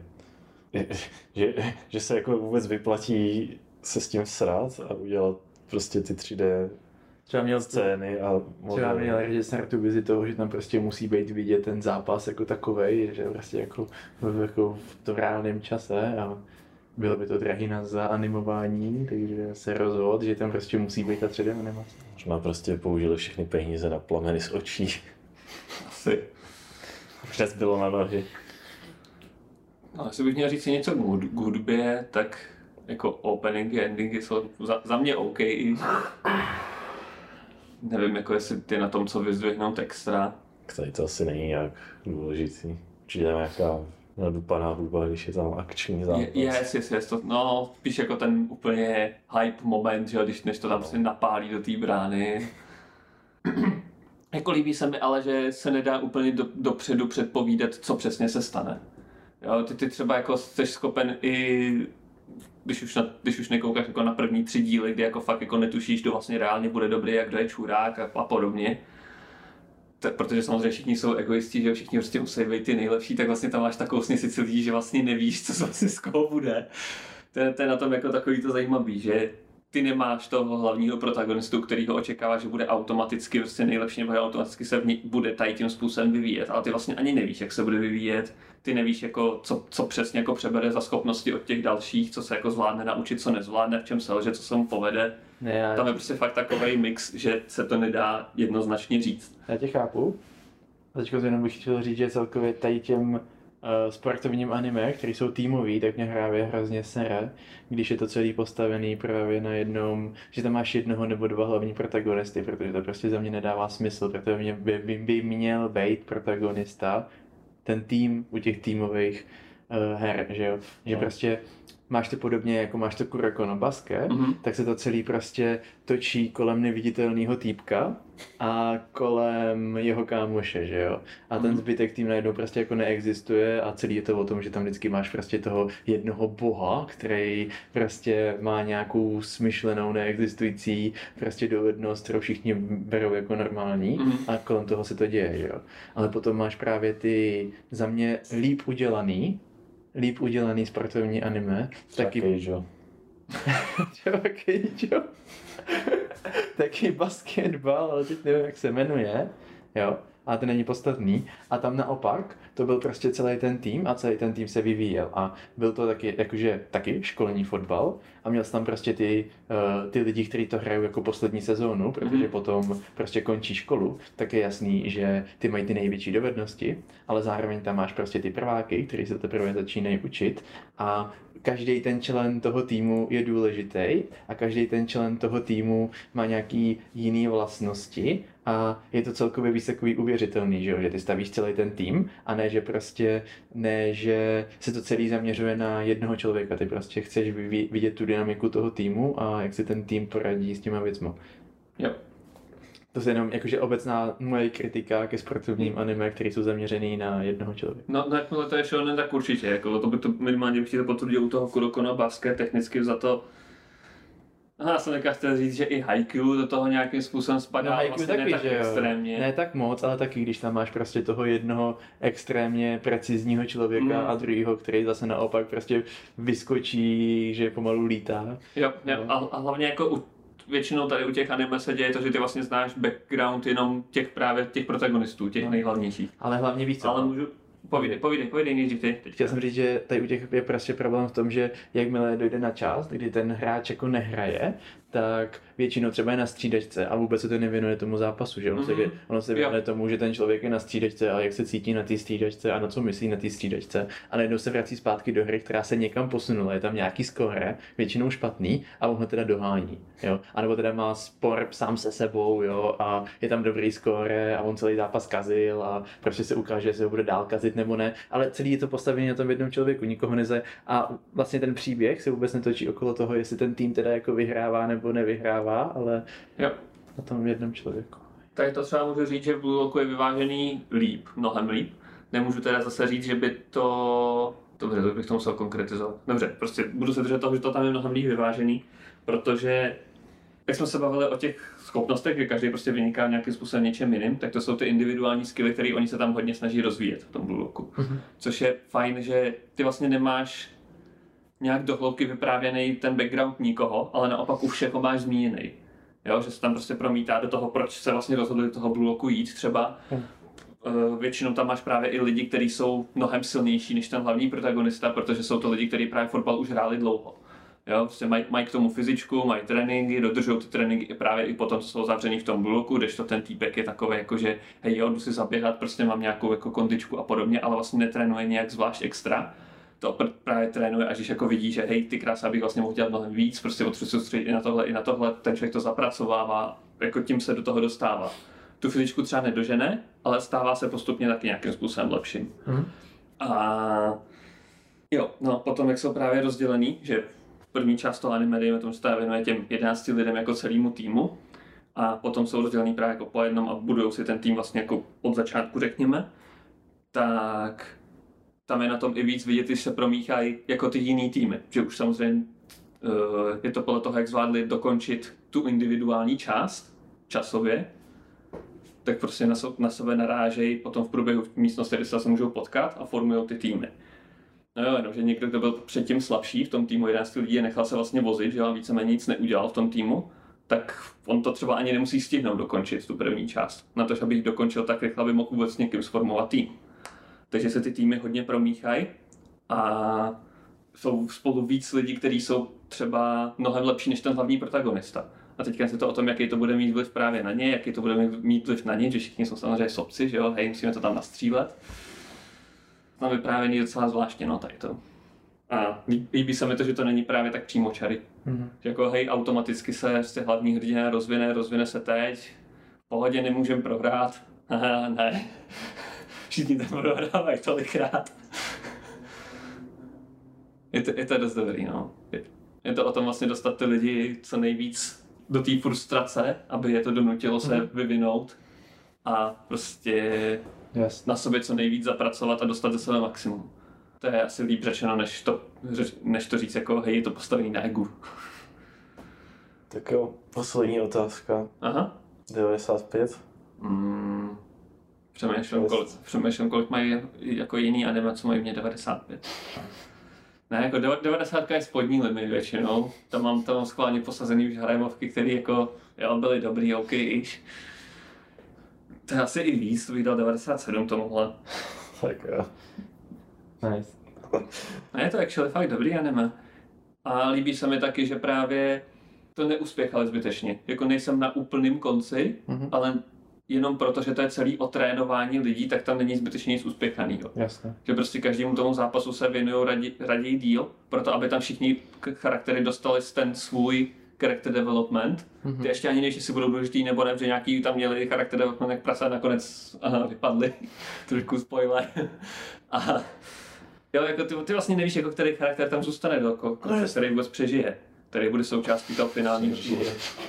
že se jako vůbec vyplatí se s tím srát a udělat prostě ty 3D Třeba měl scény a třeba měl režisér tu vizi toho, že tam prostě musí být vidět ten zápas jako takovej, že prostě jako v tom reálném čase a bylo by to drahý na zaanimování, takže se rozhodl, že tam prostě musí být ta 3D animace. Možná prostě použili všechny peníze na plameny z očí. Asi. Přes bylo na nohy. No, jestli bych měl říct si něco k hudbě, tak jako openingy, endingy jsou za mě OK. Nevím, jako jestli ty na tom, co vyzdvihnout extra. Tady to asi není nějak důležitý. Určitě nějaká nadupaná hudba, když je tam akční zápas. Yes, to, no, spíš jako ten úplně hype moment, že když než to tam si napálí do té brány. Jako líbí se mi ale, že se nedá úplně dopředu předpovídat, co přesně se stane. Jo, ty třeba jako jsi schopen i, když už nekoukáš jako na první 3 díly, kdy jako fakt jako netušíš, kdo vlastně reálně bude dobrý, jak kdo je čurák a podobně. Protože samozřejmě všichni jsou egoisti, že všichni prostě musí být ty nejlepší, tak vlastně tam máš takovou směsici lidí, že vlastně nevíš, co vlastně z koho bude. To je na tom jako takový to zajímavý, že ty nemáš toho hlavního protagonistu, který ho očekává, že bude automaticky prostě nejlepší, nebo automaticky se bude tady tím způsobem vyvíjet, ale ty vlastně ani nevíš, jak se bude vyvíjet, ty nevíš, jako, co přesně jako přebere za schopnosti od těch dalších, co se jako zvládne naučit, co nezvládne, v čem selže, co se mu povede. Tam je prostě fakt takovej mix, že se to nedá jednoznačně říct. Já tě chápu. A teďko jenom bych chtěl říct, že celkově tady těm sportovním anime, které jsou týmový, tak mě právě hrozně sere, když je to celý postavený právě na jednom, že tam máš jednoho nebo 2 hlavní protagonisty, protože to prostě za mě nedává smysl, protože by měl být protagonista ten tým u těch týmových her, že jo, že prostě máš to podobně, jako máš to Kuroko no Basket, tak se to celý prostě točí kolem neviditelného týpka a kolem jeho kámoše, že jo. A ten zbytek tým najednou prostě jako neexistuje a celý je to o tom, že tam vždycky máš prostě toho jednoho boha, který prostě má nějakou smyšlenou, neexistující prostě dovednost, kterou všichni berou jako normální a kolem toho se to děje, že jo. Ale potom máš právě ty za mě líp udělaný sportovní anime. Taky taky basketbal, ale teď nevím, jak se jmenuje, jo, ale to není podstatný. A tam naopak, to byl prostě celý ten tým a celý ten tým se vyvíjel a byl to taky, jakože taky školní fotbal a měl jsi tam prostě ty lidi, kteří to hrajou jako poslední sezónu, protože potom prostě končí školu, tak je jasný, že ty mají ty největší dovednosti, ale zároveň tam máš prostě ty prváky, kteří se teprve začínají učit a každý ten člen toho týmu je důležitý a každý ten člen toho týmu má nějaký jiný vlastnosti a je to celkově víc takový uvěřitelný, že ty stavíš celý ten tým a ne, že se to celý zaměřuje na jednoho člověka, ty prostě chceš vidět tu dynamiku toho týmu a jak si ten tým poradí s těma věcma. Jo. To je jenom jakože obecná moje kritika ke sportovním anime, které jsou zaměřený na jednoho člověka. No jakmile to je shonen, tak určitě, jako to by to minimálně bych to potvrdil u toho Kuroko no Basket, technicky za to. Já jsem teďka chtěl říct, že i Haikyuu do toho nějakým způsobem spadá, no, vlastně taky, ne tak extrémně. Ne tak moc, ale taky, když tam máš prostě toho jednoho extrémně precizního člověka a druhýho, který zase naopak prostě vyskočí, že pomalu lítá. Jo. A hlavně jako většinou tady u těch anime se děje to, že ty vlastně znáš background jenom těch protagonistů, těch nejhlavnějších. Ale hlavně víc. Ale můžu... Povídej nejdřív ty. Chtěl jsem říct, že tady u těch je prostě problém v tom, že jakmile dojde na čas, kdy ten hráč jako nehraje, tak většinou třeba je na střídačce a vůbec se to nevěnuje tomu zápasu, že ono se věnuje tomu, že ten člověk je na střídačce a jak se cítí na té střídačce a na co myslí na té střídačce a najednou se vrací zpátky do hry, která se někam posunula, je tam nějaký skóre, většinou špatný a on ho teda dohání, jo, a nebo teda má spor sám se sebou, jo, a je tam dobrý skóre a on celý zápas kazil a prostě se ukáže, že se ho bude dál kazit nebo ne, ale celý je to postavené na tom jednom člověku, nikoho a vlastně ten příběh se vůbec netočí okolo toho, jestli ten tým teda jako vyhrává nebo nevyhrává, ale na tom jednom člověku. Tady to třeba můžu říct, že v Blue Locku je vyvážený mnohem líp. Nemůžu teda zase říct, že by to... Dobře, to bych to musel konkretizovat. Dobře, prostě budu se držet toho, že to tam je mnohem líp vyvážený, protože jak jsme se bavili o těch schopnostech, že každý prostě vyniká nějakým způsobem něčem jiným, tak to jsou ty individuální skilly, které oni se tam hodně snaží rozvíjet v tom Blue Locku. Což je fajn, že ty vlastně nemáš nějak do hloubky vyprávěný ten background nikoho, ale naopak u všeho máš zmíněný. Jo, že se tam prostě promítá do toho, proč se vlastně rozhodli do toho Blue Locku jít třeba. Většinou tam máš právě i lidi, kteří jsou mnohem silnější než ten hlavní protagonista, protože jsou to lidi, kteří právě fotbal už hráli dlouho. Jo, prostě mají k tomu fyzičku, mají tréninky, dodržují ty tréninky i právě i potom, co jsou zavřený v tom Blue Locku, kdežto ten týpek je takový jako, že hej jo, jdu si zaběhat, prostě mám nějakou jako kondičku a podobně, ale vlastně netrénuje nějak zvlášť extra. To právě trénuje, až když jako vidí, že hej, ty krása bych vlastně mohl dělat mnohem víc, prostě potřebuji se soustředit i na tohle, ten člověk to zapracovává, jako tím se do toho dostává. Tu fyzičku třeba nedožene, ale stává se postupně taky nějakým způsobem lepším. A jo, no potom jak jsou právě rozdělený, že první část toho anime, dejme tomu, se věnuje těm 11 lidem jako celému týmu a potom jsou rozdělený právě jako po jednom a budujou si ten tým vlastně jako od začátku, řekněme, tak tam je na tom i víc vidět, když se promíchají jako ty jiný týmy, že už samozřejmě je to podle toho, jak zvládli dokončit tu individuální část časově, tak prostě na sebe narážejí potom v průběhu místnosti, kde se můžou potkat a formují ty týmy. No jo, jenom, že někdo, kdo byl předtím slabší v tom týmu 11 lidí a nechal se vlastně vozit, že víceméně nic neudělal v tom týmu, tak on to třeba ani nemusí stihnout dokončit tu první část. Na to, aby jich dokončil tak rychle, aby mohl vůbec někým sformovat tým. Takže se ty týmy hodně promíchají a jsou spolu víc lidí, kteří jsou třeba mnohem lepší než ten hlavní protagonista. A teďka je to o tom, jaký to bude mít vliv právě na ně, jaký to bude mít vliv na ně, že všichni jsou samozřejmě sobci, že jo, hej, musíme to tam nastřílet. Tam vyprávění je docela zvláštně, no tady to. A líbí se mi to, že to není právě tak přímočary. Že jako hej, automaticky se z těch hlavních hrdina rozvine se teď, v pohodě nemůžeme prohrát, haha, ne. Všichni tam prohrávají tolikrát. Je to dost dobrý, no. Je to o tom vlastně dostat ty lidi co nejvíc do té frustrace, aby je to donutilo se vyvinout a prostě na sobě co nejvíc zapracovat a dostat ze sebe maximum. To je asi líp řečeno, než to říct jako hej, je to postavený na egu. Tak jo, poslední otázka. Aha. 95. Přemýšlím, kolik mají jako jiný anime, co mají v mě 95. Ne, jako 90 je spodní limit většinou. Tam mám schválně posazený už harémovky, které jako, jo, byly dobrý, OK, iž. To je asi i víc, to bych dal 97 tomuhle. Tak jo. Nice. A je to actually fakt dobrý anime. A líbí se mi taky, že právě to neuspěchali zbytečně. Jako nejsem na úplným konci, ale jenom proto, že to je celý o trénování lidí, tak tam není zbytečně nic uspěchanýho. Jasně. Že prostě každému tomu zápasu se věnují raději díl, proto aby tam všichni charaktery dostali ten svůj character development. Ty ještě ani nevíš, jestli budou důležitý nebo ne, že nějaký tam měli character development, jak prasa nakonec vypadli. Trošku spoiler. A jo, jako ty vlastně nevíš, jako který charakter tam zůstane do konce, který vůbec přežije. Který bude součástí toho finálního dílu.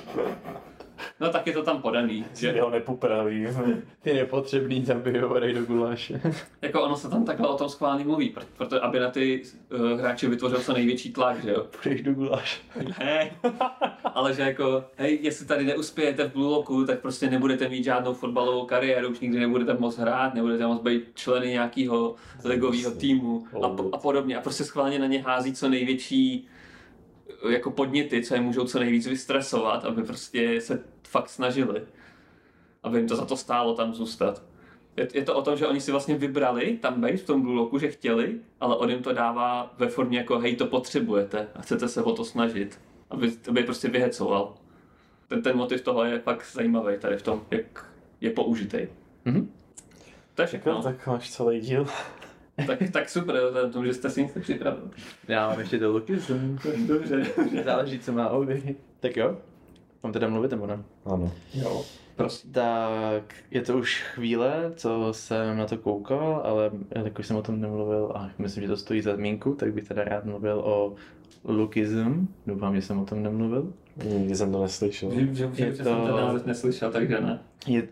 No tak je to tam podaný, že? Já ho nepopraví. Ty nepotřebný zabijou a dej do guláše. Jako ono se tam takhle o tom schválně mluví, proto aby na ty hráče vytvořil co největší tlak, že jo? Půjdeš do guláše. Ne, ale že jako, hej, jestli tady neuspějete v Blue Locku, tak prostě nebudete mít žádnou fotbalovou kariéru, už nikdy nebudete moc hrát, nebudete moc být členy nějakého ligového týmu a podobně. A prostě schválně na ně hází co největší jako podněty, co je můžou co nejvíc vystresovat, aby prostě se fakt snažili. Aby jim to za to stálo tam zůstat. Je to o tom, že oni si vlastně vybrali tam být v tom Blue Locku, že chtěli, ale on jim to dává ve formě jako hej, to potřebujete a chcete se o to snažit, aby prostě vyhecoval. Ten motiv toho je fakt zajímavý tady v tom, jak je použitej. To je všechno. Tak máš celý díl. Tak super, to, že jste si nic nepřipravil. Já mám ještě do Luky, Dobře. záleží, co má obě. Tak jo, mám teda mluvit nebo ne? Ano. Jo, prosím. Tak je to už chvíle, co jsem na to koukal, ale jakož jsem o tom nemluvil a myslím, že to stojí za zmínku, tak bych teda rád mluvil o Lookism. Doufám, že jsem o tom nemluvil. Nikdy jsem to neslyšel. Že jsem ten název neslyšel, takže ne.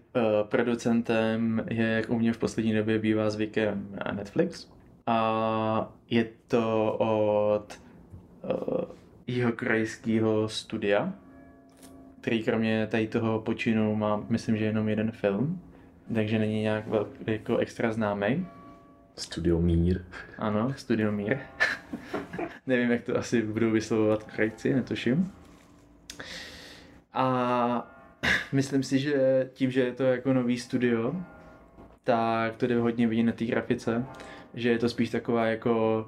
Producentem je, jak u mě v poslední době bývá zvykem, Netflix. A je to od jihokorejského studia, který kromě tady toho počinu má, myslím, že jenom jeden film, takže není nějak jako extra známý. Studio Mír. Ano, Studio Mír. Nevím, jak to asi budou vyslovovat Korejci, netuším. A myslím si, že tím, že je to jako nový studio, tak to jde hodně vidět na té grafice, že je to spíš taková jako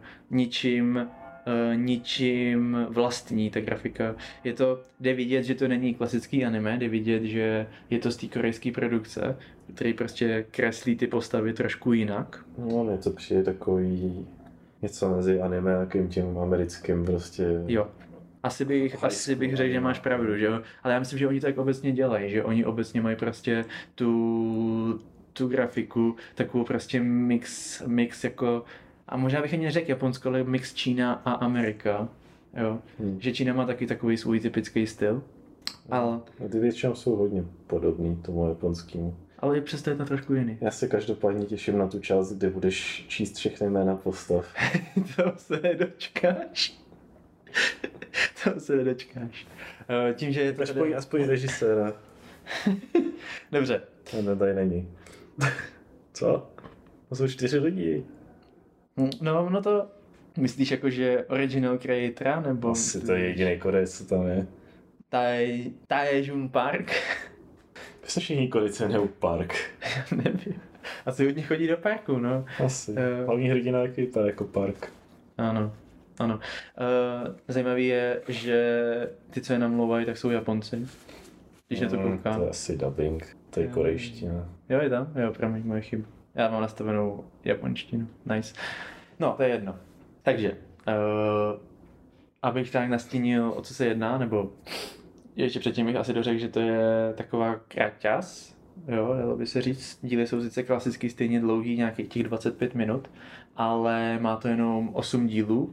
ničím vlastní ta grafika. Jde vidět, že to není klasický anime, jde vidět, že je to z té korejské produkce, který prostě kreslí ty postavy trošku jinak. No, mně to přijde takový něco mezi anime a tím americkým prostě. Jo. Asi bych řekl, že máš pravdu, že jo? Ale já myslím, že oni to tak obecně dělají, že oni obecně mají prostě tu grafiku, takovou prostě mix jako, a možná bych ani neřekl Japonsko, ale mix Čína a Amerika, jo? Že Čína má taky takový svůj typický styl. Ale Ty většinou jsou hodně podobný tomu japonskému. Ale i přesto je to trošku jiný. Já se každopádně těším na tu část, kde budeš číst všechny jména postav. To se nedočkáš. To se nedočkáš. Tím, že je to... Aspoň režiséra. Dobře. No, tady není. Co? To jsou 4 lidi. No to... Myslíš jako, že original creatora, nebo... Asi to je jediný Korejec, co tam je. Taejun Park. Prostě všichni Korejci jmenují Park. Nevím. Asi hodně chodí do parku, no. Asi. Hlavní hrdina taky vypadá jako Park. Ano. Zajímavý je, že ty, co je namlouvají, tak jsou Japonci. Když na to koukám. To je asi dubbing. To je korejština. Jo, je tam? Jo, promiň, moje chyba. Já mám nastavenou japonštinu. Nice. No, to je jedno. Takže, abych tak nastínil, o co se jedná, nebo ještě předtím bych asi dořekl, že to je taková kraťas, jo, dalo by se říct. Díly jsou sice klasicky stejně dlouhý, nějakých těch 25 minut, ale má to jenom 8 dílů,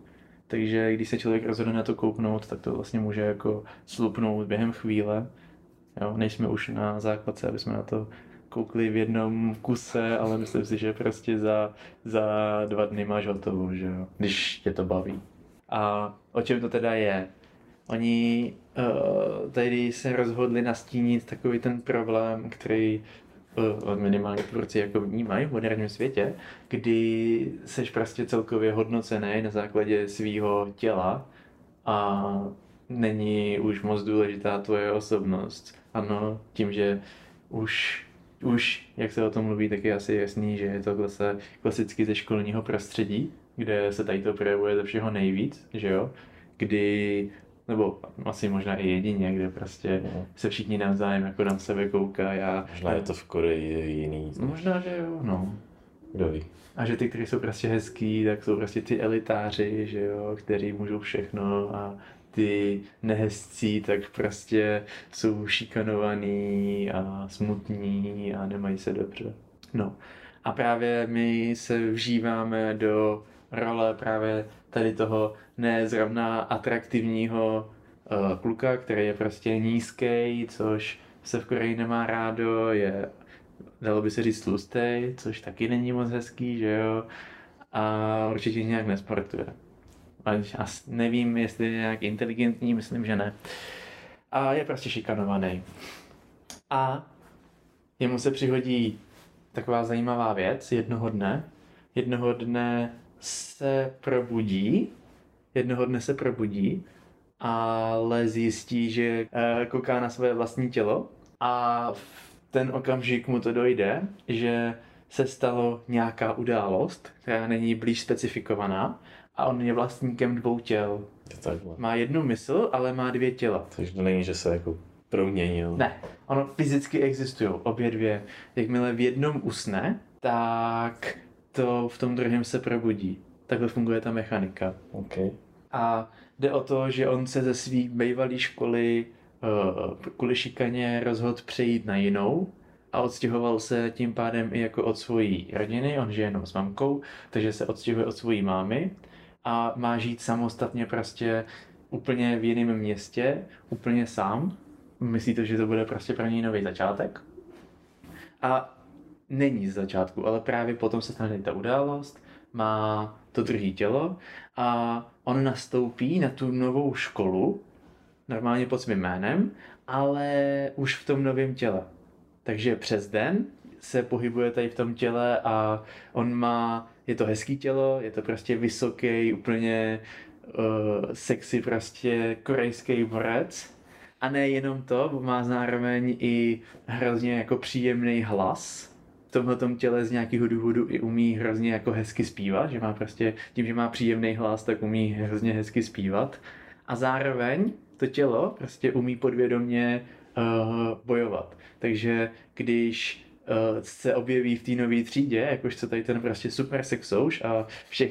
takže když se člověk rozhodne na to kouknout, tak to vlastně může jako slupnout během chvíle. Jo, nejsme už na základce, aby jsme na to koukli v jednom kuse, ale myslím si, že prostě za 2 dny máš hotovo, že jo, když tě to baví. A o čem to teda je? Oni tady se rozhodli nastínit takový ten problém, který minimálně tvůrci jako vnímají v moderním světě, kdy seš prostě celkově hodnocený na základě svýho těla a není už moc důležitá tvoje osobnost. Ano, tím, že už jak se o tom mluví, tak je asi jasný, že je to klasicky ze školního prostředí, kde se tady to projevuje ze všeho nejvíc, že jo? Kdy, nebo asi možná i jedině, kde prostě se všichni navzájem jako na sebe koukají a... Možná je to v Koreji jiný. Možná, že jo, no. Kdo ví. A že ty, kteří jsou prostě hezký, tak jsou prostě ty elitáři, že jo, kteří můžou všechno a ty nehezcí, tak prostě jsou šikanovaný a smutní a nemají se dobře. No a právě my se vžíváme do role právě tady toho nezrovna atraktivního kluka, který je prostě nízký, což se v Koreji nemá rádo, je, dalo by se říct, tlustej, což taky není moc hezký, že jo, a určitě nějak nesportuje. Nevím, jestli je nějak inteligentní, myslím, že ne. A je prostě šikanovaný. A jemu se přihodí taková zajímavá věc jednoho dne se probudí, ale zjistí, že kouká na své vlastní tělo a v ten okamžik mu to dojde, že se stalo nějaká událost, která není blíž specifikovaná a on je vlastníkem 2 těl. Má jednu mysl, ale má 2 těla. Takže to není, že se jako proměnil. Ne, ono fyzicky existují obě 2. Jakmile v jednom usne, tak to v tom druhém se probudí. Takhle funguje ta mechanika. Okay. A jde o to, že on se ze své bývalé školy kvůli šikaně rozhodl přejít na jinou a odstěhoval se tím pádem i jako od svojí rodiny, on žije jenom s mamkou, takže se odstěhuje od svojí mámy a má žít samostatně prostě úplně v jiném městě, úplně sám. Myslí to, že to bude prostě pro něj nový začátek. A není z začátku, ale právě potom se stane ta událost, má to druhé tělo a on nastoupí na tu novou školu, normálně pod svým jménem, ale už v tom novém těle. Takže přes den se pohybuje tady v tom těle a je to hezký tělo, je to prostě vysoký, úplně sexy prostě korejský borec. A nejenom to, má zároveň i hrozně jako příjemný hlas. V tomhletom těle z nějakého důvodu i umí hrozně jako hezky zpívat, že má prostě, tím, že má příjemný hlas, tak umí hrozně hezky zpívat. A zároveň to tělo prostě umí podvědomě bojovat. Takže když se objeví v té nové třídě, jakožto tady ten prostě super sexouš a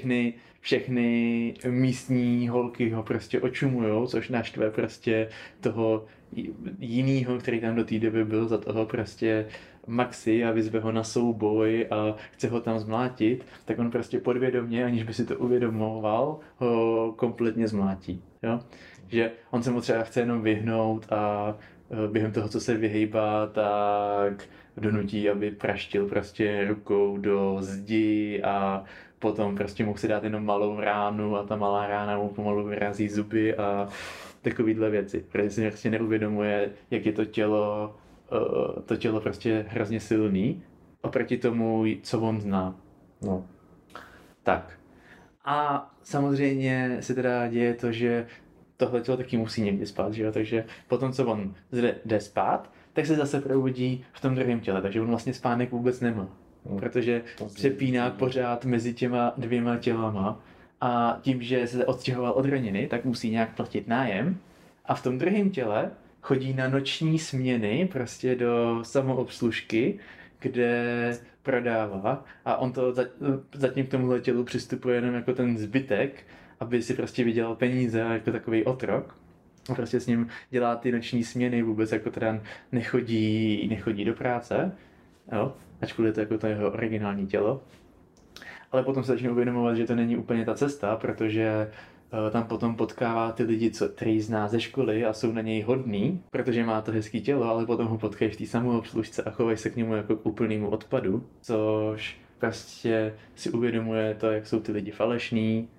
všechny místní holky ho prostě očumujou, což naštve prostě toho jinýho, který tam do té doby byl, za toho prostě Maxi a vyzve ho na souboj a chce ho tam zmlátit, tak on prostě podvědomě, aniž by si to uvědomoval, ho kompletně zmlátí. Jo? Že on se mu třeba chce jenom vyhnout a během toho, co se vyhejbá, tak donutí, aby praštil prostě rukou do zdi a potom prostě mohl si dát jenom malou ránu a ta malá rána mu pomalu vyrazí zuby a takovýhle věci. Protože si prostě neuvědomuje, jak je to tělo prostě hrozně silný oproti tomu, co on zná. No. Tak. A samozřejmě se teda děje to, že tohle tělo taky musí někdy spát, že jo? Takže potom, co on jde spát, tak se zase probudí v tom druhém těle, takže on vlastně spánek vůbec nemá. Protože přepíná pořád mezi těma 2 tělama a tím, že se odstěhoval od rodiny, tak musí nějak platit nájem a v tom druhém těle chodí na noční směny prostě do samoobslužky, kde prodává a on to zatím k tomuhle tělu přistupuje jenom jako ten zbytek, aby si prostě vydělal peníze jako takový otrok. A prostě s ním dělá ty noční směny, vůbec jako teda nechodí do práce, jo, ačkoliv je to jako to jeho originální tělo. Ale potom se začne uvědomovat, že to není úplně ta cesta, protože tam potom potkává ty lidi, který zná ze školy a jsou na něj hodný, protože má to hezký tělo, ale potom ho potkají v té samoobslužce a chovají se k němu jako k úplnému odpadu, což prostě si uvědomuje to, jak jsou ty lidi falešní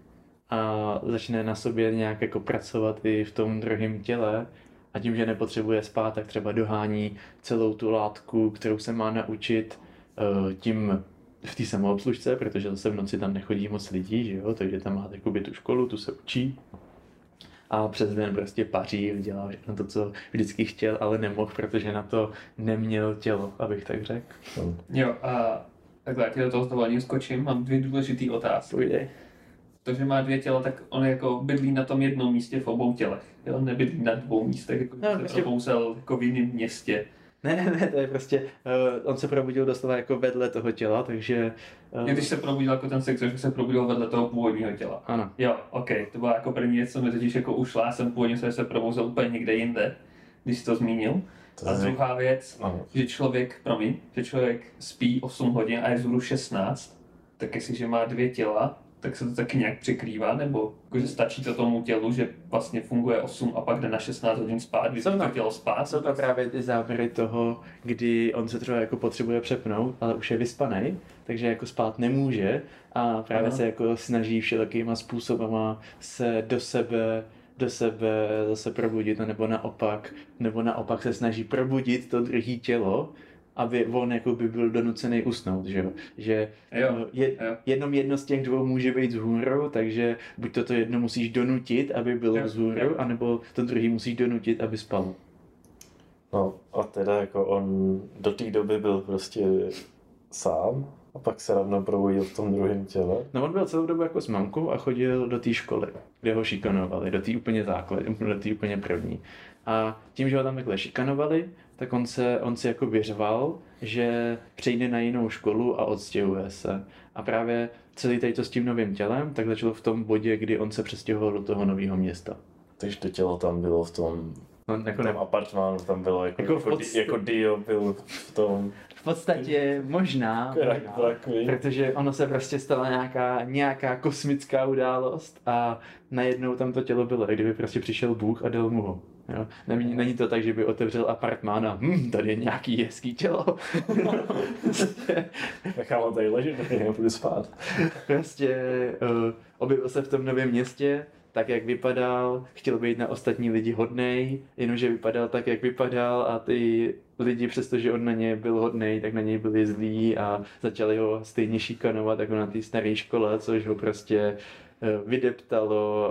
a začne na sobě nějak jako pracovat i v tom druhém těle a tím, že nepotřebuje spát, tak třeba dohání celou tu látku, kterou se má naučit tím v té samoobslužce, protože zase v noci tam nechodí moc lidí, že jo? Takže tam má jakoby tu školu, tu se učí a přes den prostě paří, dělá všechno to, co vždycky chtěl, ale nemohl, protože na to neměl tělo, abych tak řekl. Jo, a takhle, já ti do toho s dovolením skočím, mám 2 důležité otázky. Půjde. To, že má 2 těla, tak on jako bydlí na tom jednom místě v obou tělech. Jo? Nebydlí na 2 místech, jako No, se prostě... probouzal jako v jiném městě. Ne, to je prostě, on se probudil doslova jako vedle toho těla, takže... Když se probudil jako ten sex, že se probudil vedle toho původního těla. Ano. Jo, ok, to byla jako první věc, co mi totiž jako ušla, já jsem původně se probouzel úplně někde jinde, když jsi to zmínil. A druhá věc, že člověk spí 8 hodin a je vzhůru 16, tak jestliže má 2 těla, tak se to taky nějak překrývá, nebo jakože stačí to tomu tělu, že vlastně funguje 8 a pak jde na 16 hodin spát, když to tělo spát. Jsou to právě ty záběry toho, kdy on se třeba jako potřebuje přepnout, ale už je vyspanej, takže jako spát nemůže a právě se jako snaží všelakýma způsobama se do sebe zase probudit, nebo naopak se snaží probudit to druhé tělo, aby on jako by byl donucený usnout, že jo? Že jenom jedno z těch 2 může být vzhůru, takže buď to jedno musíš donutit, aby bylo vzhůru, anebo to druhý musíš donutit, aby spal. No a teda jako on do té doby byl prostě sám a pak se rovnou probudil v tom druhém těle. No on byl celou dobu jako s mamkou a chodil do té školy, kde ho šikanovali, do té úplně základní, do té úplně první. A tím, že ho tam takhle šikanovali, tak on si jako vyřval, že přejde na jinou školu a odstěhuje se. A právě celý tady to s tím novým tělem, tak začalo v tom bodě, kdy on se přestěhoval do toho nového města. Takže to tělo tam bylo v tom, jako tom apartmánu, tam bylo jako Dio byl v tom. V podstatě možná, protože ono se prostě stala nějaká kosmická událost a najednou tam to tělo bylo, kdyby prostě přišel Bůh a dal mu ho. Jo? Není to tak, že by otevřel apartmán a tady je nějaký hezký tělo. Nechám ho tady ležet, tak nebudu spát. Prostě objevil se v tom novém městě, tak jak vypadal, chtěl být na ostatní lidi hodnej, jenomže vypadal tak, jak vypadal a ty lidi, přestože on na ně byl hodnej, tak na něj byli zlí a začali ho stejně šikanovat jako na té staré škole, což ho prostě vydeptalo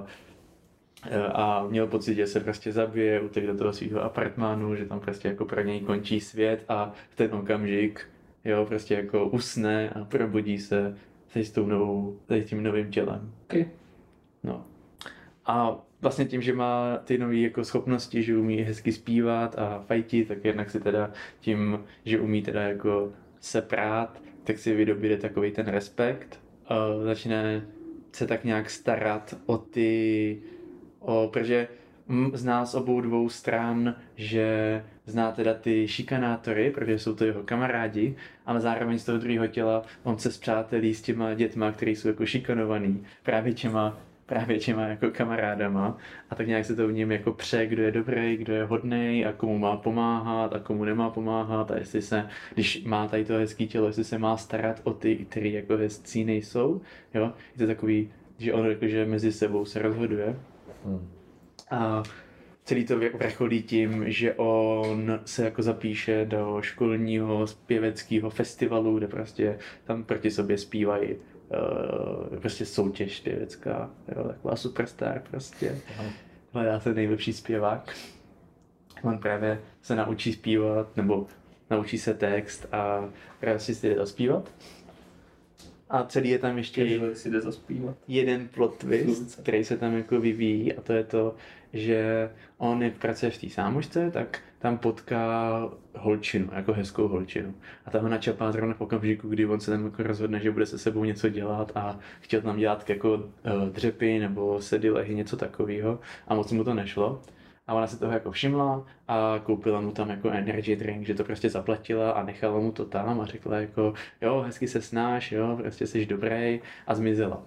a měl pocit, že se prostě zabije, utek do toho svého apartmánu, že tam prostě jako pro něj končí svět a v ten okamžik prostě jako usne a probudí se s tím novým tělem. Okay. No. A vlastně tím, že má ty nové jako schopnosti, že umí hezky zpívat a fajtit, tak jednak si teda tím, že umí teda jako se prát, tak si vydobíde takový ten respekt. Začne se tak nějak starat protože zná z obou 2 stran, že zná teda ty šikanátory, protože jsou to jeho kamarádi, ale zároveň z toho druhého těla on se spřátelí s těma dětma, kteří jsou jako šikanovaný, právě těma jako kamarádama a tak nějak se to v něm jako kdo je dobrý, kdo je hodnej a komu má pomáhat a komu nemá pomáhat a když má tady to hezký tělo, jestli se má starat o ty, který jako hezcí nejsou, jo, je to takový, že on jakože mezi sebou se rozhoduje. A celý to vrcholí tím, že on se jako zapíše do školního zpěveckého festivalu, kde prostě tam proti sobě zpívají prostě soutěž zpěvecká, jo, taková superstar prostě. Hledá se nejlepší zpěvák. On právě se naučí zpívat, nebo naučí se text a právě si jde zaspívat. A celý je tam ještě jeden plot twist, který se tam jako vyvíjí a to je to, že on jak pracuje v té sámošce, tak tam potká holčinu, jako hezkou holčinu. A ta ho načapá zrovna v okamžiku, kdy on se tam jako rozhodne, že bude se sebou něco dělat a chtěl tam dělat jako dřepy nebo sedilehy, něco takového a moc mu to nešlo. A ona se toho jako všimla a koupila mu tam jako energy drink, že to prostě zaplatila a nechala mu to tam a řekla jako jo, hezky se snáš, jo, prostě jsi dobrý a zmizela.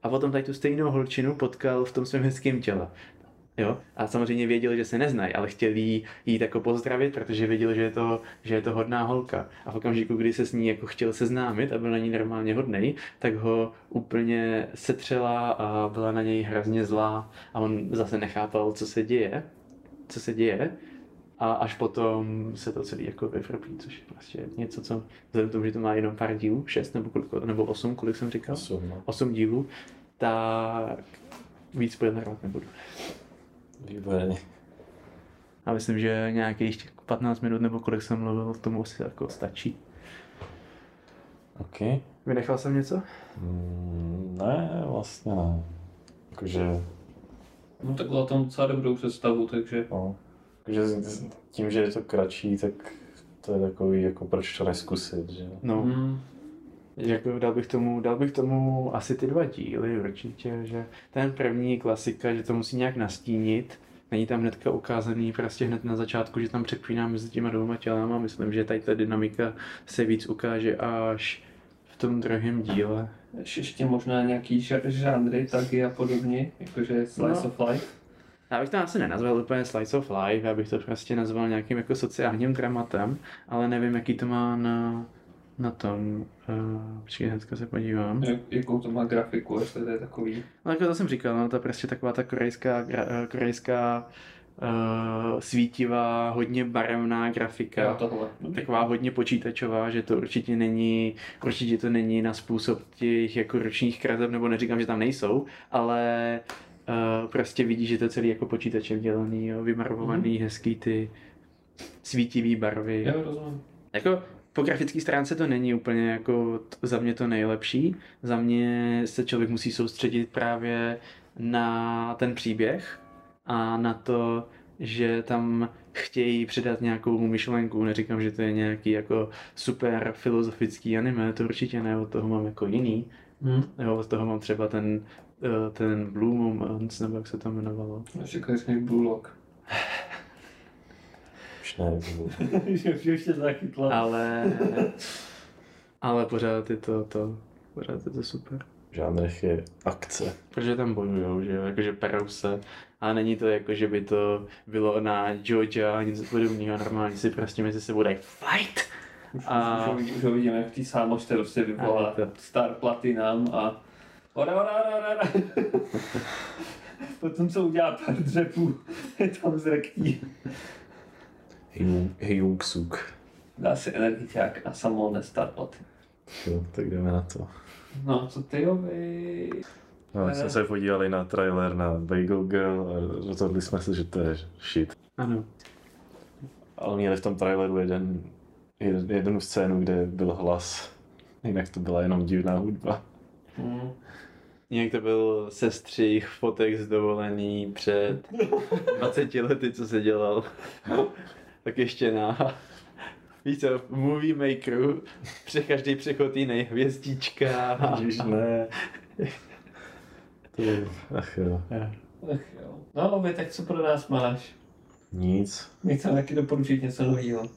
a potom tady tu stejnou holčinu potkal v tom svém hezkém těle. Jo? A samozřejmě věděl, že se neznají, ale chtěl jí jako pozdravit, protože věděl, že je to hodná holka. A v okamžiku, kdy se s ní jako chtěl seznámit a byl na ní normálně hodnej, tak ho úplně setřela a byla na něj hrozně zlá a on zase nechápal, co se děje. A až potom se to celé jako vyvrbí, což je prostě něco, co vzhledem k tomu, že to má jenom pár dílů, 6 nebo 8, kolik jsem říkal? 8 dílů, tak víc spoilerovat nebudu. Výborně. A myslím, že nějakých 15 minut nebo kolik jsem mluvil, k tomu asi jako stačí. OK. Vynechal jsem něco? Ne, vlastně ne. Jakože... No tak o tom docela dobrou představu, takže... No. Jakože tím, že je to kratší, tak to je takový, jako proč to neskusit, že? No. Jako dal bych tomu asi ty 2 díly určitě, že ten první je klasika, že to musí nějak nastínit. Není tam hnedka ukázaný prostě hned na začátku, že tam překvínám mezi těma 2 tělama. Myslím, že tady ta dynamika se víc ukáže až v tom druhém díle. Ještě možná nějaký žánry, taky a podobně, jakože Slice of Life. Já bych to asi nenazval úplně Slice of Life, já bych to prostě nazval nějakým jako sociálním dramatem, ale nevím, jaký to má na tom. Počkej, hnedka se podívám. Jakou to má grafiku, jestli to je takový. No jako to jsem říkal, no to je prostě taková ta korejská svítivá, hodně barevná grafika. Taková hodně počítačová, že to určitě to není na způsob těch jako ručních kreseb, nebo neříkám, že tam nejsou, ale prostě vidí, že to celý jako počítačem dělaný, jo, vybarvovaný, hezký ty svítivý barvy. Já rozumím. Jako po grafické stránce to není úplně jako za mě to nejlepší. Za mě se člověk musí soustředit právě na ten příběh a na to, že tam chtějí přidat nějakou myšlenku. Neříkám, že to je nějaký jako super filozofický anime, to určitě ne, od toho mám jako jiný. Jo, od toho mám třeba ten Blue Moments, nebo jak se to jmenovalo. Říkali jsme Blue Lock. Už ne, že už tě zachytlo. Ale pořád je to super. V žánrech je akce. Protože tam bojujou, že jo, jakože perou se. A není to jako, že by to bylo na Joja a něco podobného. Normálně si prostě mezi sebou dají fight. Už ho vidíme, jak tý sámočte prostě vyvolá Star Platinum a ora. Potom co udělá pár dřepů, je tam zrektí. Hyung Suk. Dá si energiťák a samolné Star Platinum. Jo, tak jdeme na to. No, co ty jovi? No, jsme se podívali na trailer na Bagel Girl a rozhodli jsme se, že to je shit. Ano. Ale měli v tom traileru jednu scénu, kde byl hlas. Jinak to byla jenom divná hudba. Jinak to byl sestřih fotek z dovolený před 20 lety, co se dělal. Tak ještě na víš co, v Movie Makeru každý přechod jiný hvězdička. Ježiš, ne. To je, ach jo. No, vy, tak co pro nás máš? Nic. My chceme taky doporučit něco nového.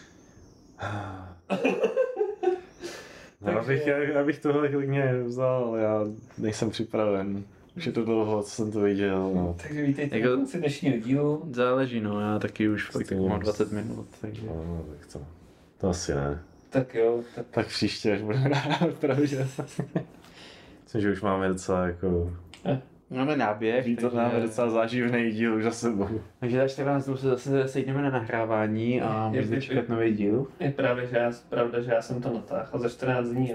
No, já bych tohle klidně vzal, ale já nejsem připraven. Už je to dlouho, co jsem to viděl. No. Takže vítejte na konci dnešního dílu. Záleží, no, já taky už fakt mám 20 minut, takže... No, tak to asi ne. Tak jo. Tak příště, až budeme hrát, pravdě. Myslím, že už máme docela jako... Máme náběh, máme docela záživný díl už za sebou. Takže za 14 dnů se zase sejdeme na nahrávání a můžeme čekat nový díl. Je pravda, že já jsem to natáhl a za 14 dní,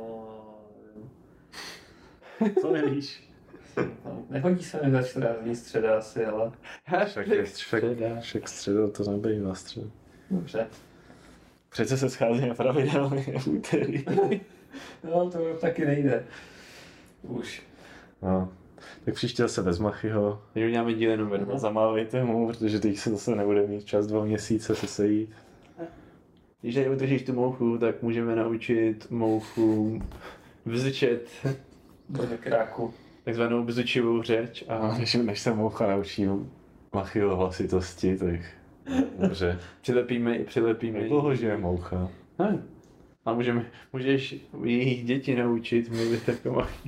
Co nevíš? Nehodí se mi za 14 dní středa asi, ale... Však středa to nebývá středa. Dobře. Přece se scházíme pravidelně v úterý. No, to taky nejde. Už. No. Tak příště se bez Machyho. Takže uděláme díl jenom vedle. Zamávejte mu, protože teď se zase nebude mít čas 2 měsíce se sejít. Když tady udržíš tu mouchu, tak můžeme naučit mouchu bzučet. Bude kráku. Takzvanou bzučivou řeč. A než se moucha naučí Machyho hlasitosti, tak dobře. Přilepíme. Jak dlouho žije moucha? A můžeš jejich děti naučit mluvit jako machy.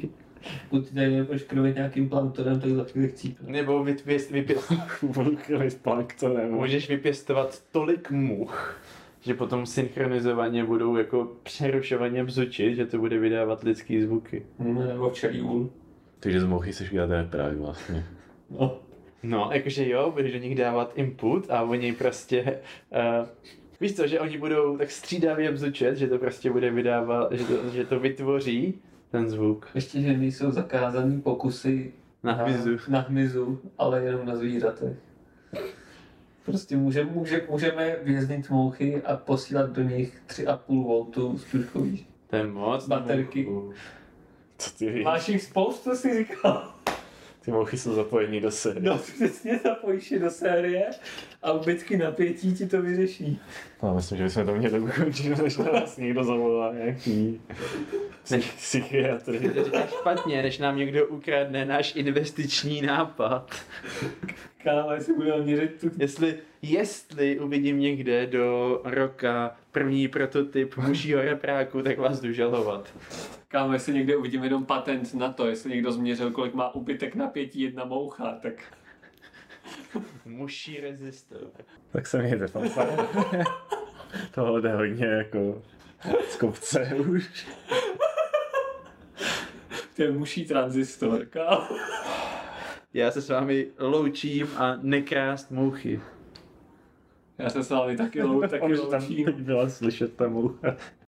Pokud ty tady nebudeš krmit nějakým planktonem, tak za chvíli chcípne. Nebo Budu krmit planktonem. můžeš vypěstovat tolik much, že potom synchronizovaně budou jako přerušovaně bzučit, že to bude vydávat lidský zvuky. Nebo včelí úl. Takže z mouchy seš udělat reprak vlastně. No. No, jakože jo, budeš do nich dávat input a oni prostě, víš co, že oni budou tak střídavě bzučet, že to prostě bude vydávat, že to vytvoří ten zvuk. Ještě, že nejsou zakázaný pokusy Na hmyzu. na hmyzu, ale jenom na zvířatech. Prostě můžeme věznit mouchy a posílat do nich 3,5 V spruškový To je moc. baterky. Co ty víš? Máš jich spoustu, si říkal. Ty mouchy jsou zapojení do série. No přesně, zapojíš je do série a ubytky napětí ti to vyřeší. No, myslím, že bychom to měli ukončit, než na nás někdo zavolá nějaký psychiatry. To říkáš špatně, než nám někdo ukradne náš investiční nápad. Kámo, jestli budeme měřit tu... Jestli uvidím někde do roka první prototyp mužího repráku, tak vás jdu žalovat. Kámo, jestli někde uvidím jenom patent na to, jestli někdo změřil, kolik má úbytek napětí jedna moucha, tak... Muší rezistor. Tak se mějte, fanfare. Tohle jde hodně jako z kopce už. To je muší tranzistor, kámo. Já se s vámi loučím a nekrást mouchy. Já se s vámi taky Tam loučím. teď byla slyšet ta moucha.